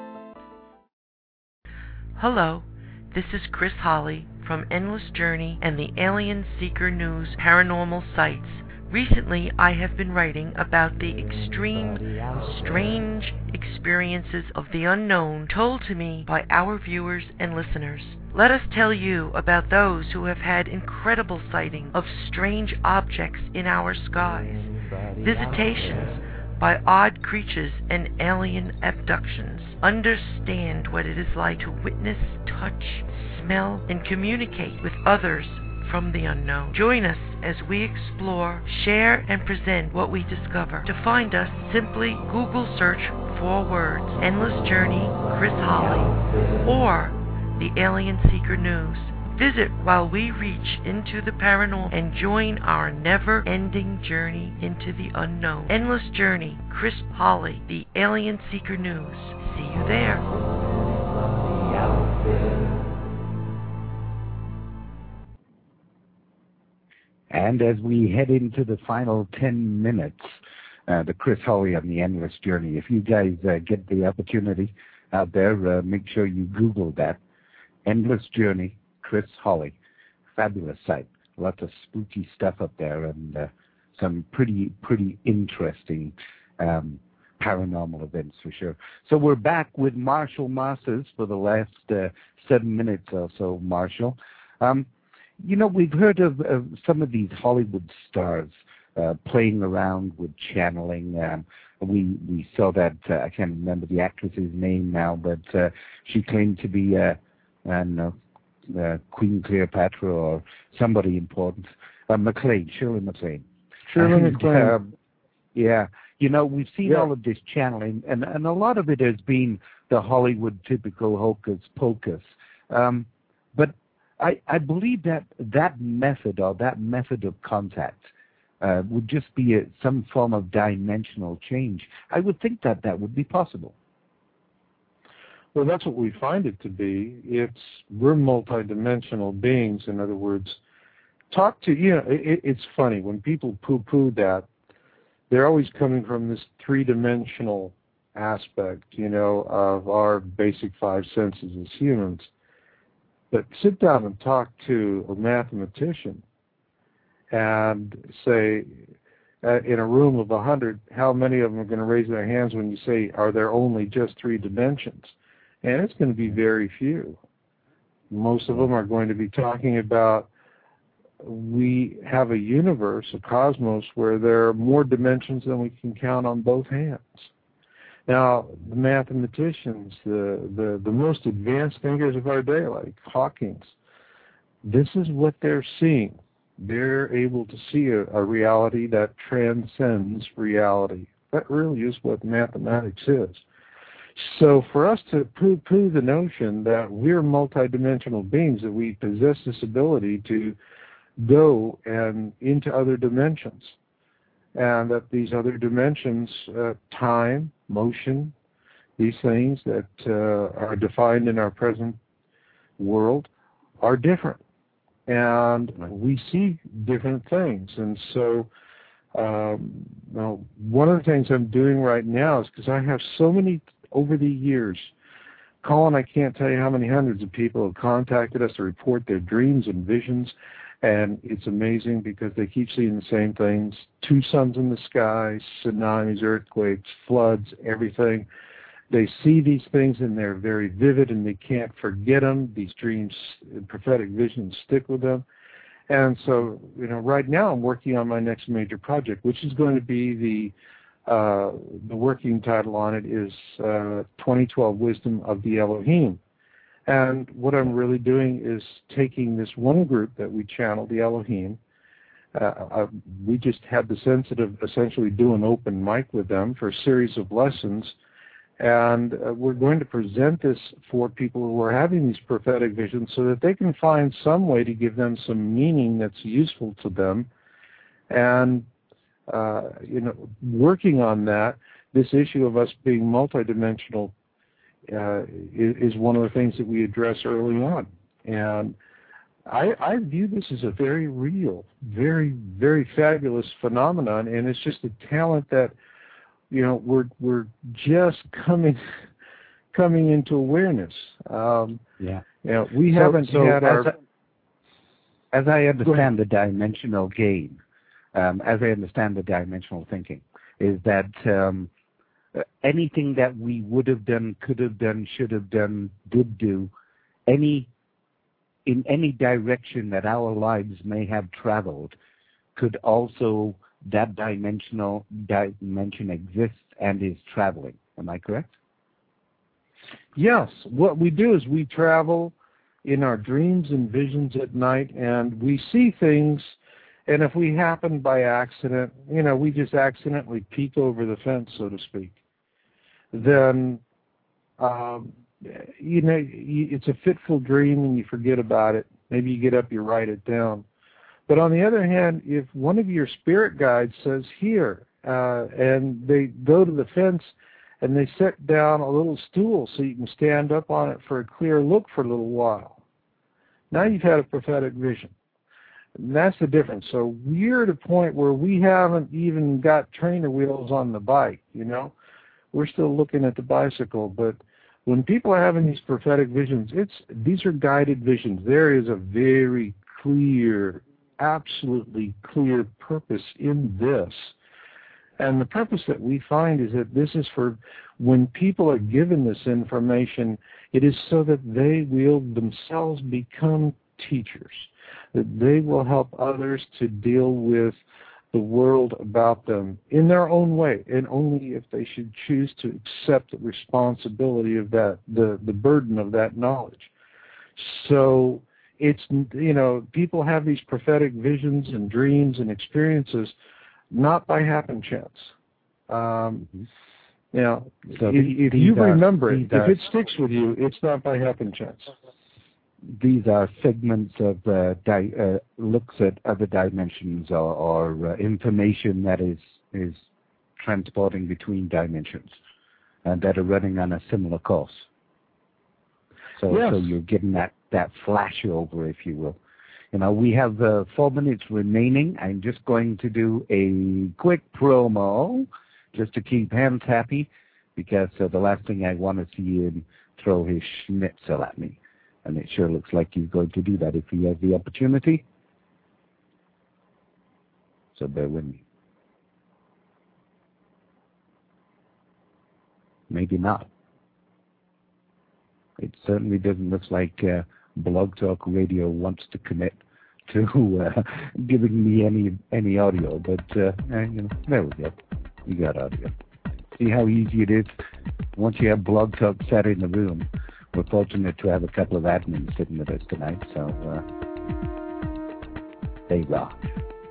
Hello, this is Chris Holly from Endless Journey and the Alien Seeker News paranormal sites. Recently, I have been writing about the extreme, strange experiences of the unknown told to me by our viewers and listeners. Let us tell you about those who have had incredible sightings of strange objects in our skies, visitations by odd creatures and alien abductions. Understand what it is like to witness, touch, smell, and communicate with others from the unknown. Join us as we explore, share, and present what we discover. To find us, simply Google search four words, Endless Journey, Chris Holly, or the Alien Seeker News. Visit while we reach into the paranormal and join our never-ending journey into the unknown. Endless Journey, Chris Holly, the Alien Seeker News. See you there. And as we head into the final ten minutes, uh, the Chris Holly on the Endless Journey, if you guys uh, get the opportunity out there, uh, make sure you Google that. Endless Journey, Chris Holly. Fabulous site. Lots of spooky stuff up there and uh, some pretty, pretty interesting um, paranormal events for sure. So we're back with Marshall Masters for the last uh, seven minutes or so, Marshall. Um, You know, we've heard of, of some of these Hollywood stars uh, playing around with channeling. Um, we we saw that, uh, I can't remember the actress's name now, but uh, she claimed to be, uh, I don't know, uh, Queen Cleopatra or somebody important. Uh, MacLaine, Shirley MacLaine. Shirley and, MacLaine. Uh, yeah. You know, we've seen yeah. all of this channeling, and, and a lot of it has been the Hollywood typical hocus pocus. Um, but I, I believe that that method or that method of contact uh, would just be a, some form of dimensional change. I would think that that would be possible. Well, that's what we find it to be. It's we're multidimensional beings. In other words, talk to you know. It, it's funny when people poo-poo that. They're always coming from this three-dimensional aspect, you know, of our basic five senses as humans. But sit down and talk to a mathematician and say, uh, in a room of a hundred, how many of them are going to raise their hands when you say, are there only just three dimensions? And it's going to be very few. Most of them are going to be talking about we have a universe, a cosmos, where there are more dimensions than we can count on both hands. Now, the mathematicians, the, the, the most advanced thinkers of our day, like Hawking, this is what they're seeing. They're able to see a, a reality that transcends reality. That really is what mathematics is. So for us to poo-poo the notion that we're multidimensional beings, that we possess this ability to go and into other dimensions, and that these other dimensions, uh, time, motion, these things that uh, are defined in our present world are different, and we see different things. And so um, well, one of the things I'm doing right now is because I have so many over the years, Colin, I can't tell you how many hundreds of people have contacted us to report their dreams and visions. And it's amazing because they keep seeing the same things. Two suns in the sky, tsunamis, earthquakes, floods, everything. They see these things and they're very vivid and they can't forget them. These dreams, prophetic visions stick with them. And so, you know, right now I'm working on my next major project, which is going to be the, uh, the working title on it is uh, twenty twelve Wisdom of the Elohim. And what I'm really doing is taking this one group that we channel, the Elohim. Uh, uh, we just had the sensitive essentially do an open mic with them for a series of lessons. And uh, we're going to present this for people who are having these prophetic visions so that they can find some way to give them some meaning that's useful to them. And, uh, you know, working on that, this issue of us being multidimensional Uh, is, is one of the things that we address early on. And I, I view this as a very real, very, very fabulous phenomenon, and it's just a talent that, you know, we're we're just coming coming into awareness. Um, yeah. You know, we so, haven't so had as our... I, as I understand the dimensional game, um, as I understand the dimensional thinking, is that um, anything that we would have done, could have done, should have done, did do, any in any direction that our lives may have traveled, could also that dimensional dimension exist and is traveling. Am I correct? Yes. What we do is we travel in our dreams and visions at night, and we see things, and if we happen by accident, you know, we just accidentally peek over the fence, so to speak, then, um, you know, it's a fitful dream and you forget about it. Maybe you get up, you write it down. But on the other hand, if one of your spirit guides says, here, uh, and they go to the fence and they set down a little stool so you can stand up on it for a clear look for a little while. Now you've had a prophetic vision. And that's the difference. So we're at a point where we haven't even got trainer wheels on the bike, you know. We're still looking at the bicycle. But when people are having these prophetic visions, it's these are guided visions. There is a very clear, absolutely clear purpose in this. And the purpose that we find is that this is for when people are given this information, it is so that they will themselves become teachers, that they will help others to deal with the world about them in their own way, and only if they should choose to accept the responsibility of that, the, the burden of that knowledge. So it's, you know, people have these prophetic visions and dreams and experiences not by happen chance. Um, mm-hmm. You know, so if, if you are, remember it, if it sticks with you, it's not by happen chance. These are segments of uh, di- uh, looks at other dimensions or, or uh, information that is is transporting between dimensions and that are running on a similar course. So, yes. so you're getting that, that flash over, if you will. You know, we have uh, four minutes remaining. I'm just going to do a quick promo just to keep hands happy, because uh, the last thing I want to see him throw his schnitzel at me. And it sure looks like he's going to do that if he has the opportunity. So bear with me. Maybe not. It certainly doesn't look like uh, Blog Talk Radio wants to commit to uh, giving me any any audio. But uh, eh, you know, there we go. You got audio. See how easy it is? Once you have Blog Talk sat in the room, we're fortunate to have a couple of admins sitting with us tonight, so uh, they rock.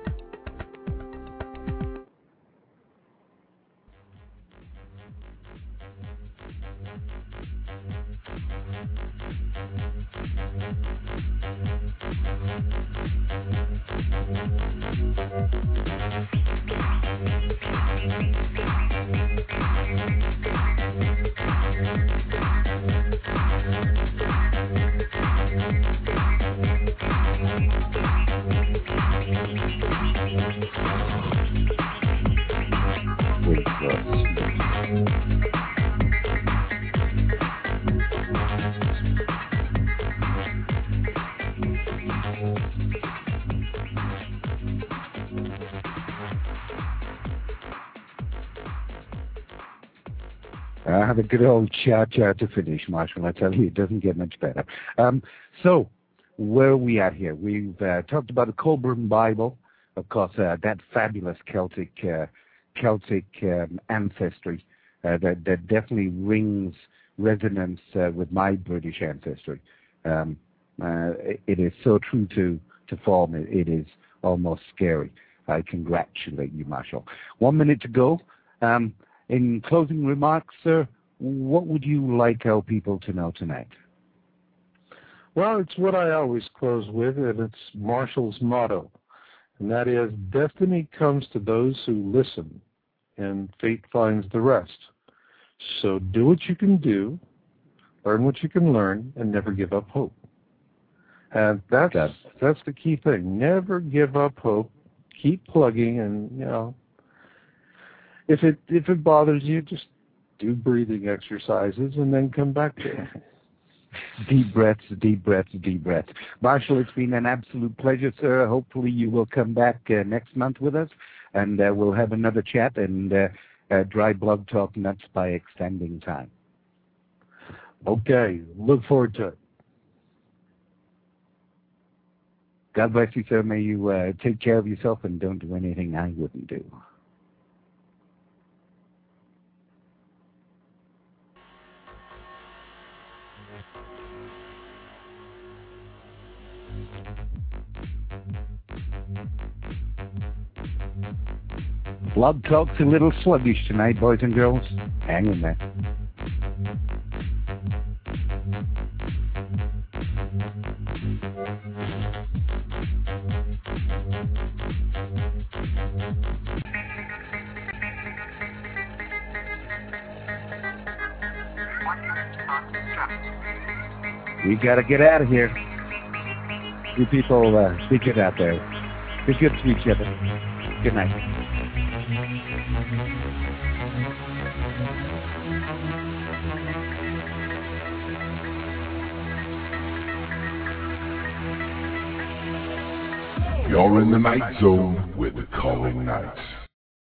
I have a good old cha-cha to finish, Marshall. I tell you, it doesn't get much better. Um, so, where are we at here? We've uh, talked about the Colburn Bible, of course, uh, that fabulous Celtic uh, Celtic um, ancestry uh, that, that definitely rings resonance uh, with my British ancestry. Um, uh, it, it is so true to, to form. It, it is almost scary. I congratulate you, Marshall. One minute to go. Um, In closing remarks, sir, what would you like our people to know tonight? Well, it's what I always close with, and it's Marshall's motto, and that is, destiny comes to those who listen, and fate finds the rest. So do what you can do, learn what you can learn, and never give up hope. And that's, that's the key thing. Never give up hope. Keep plugging, and, you know, If it if it bothers you, just do breathing exercises and then come back to it. Deep breaths, deep breaths, deep breaths. Marshall, it's been an absolute pleasure, sir. Hopefully you will come back uh, next month with us, and uh, we'll have another chat and uh, uh, dry Blog Talk nuts by extending time. Okay. Look forward to it. God bless you, sir. May you uh, take care of yourself and don't do anything I wouldn't do. Blog Talk's a little sluggish tonight, boys and girls. Hang in there. We gotta get out of here. You people, uh, speak it out there. Be good to each other. Good night. You're in the Night Zone with the Calling Night.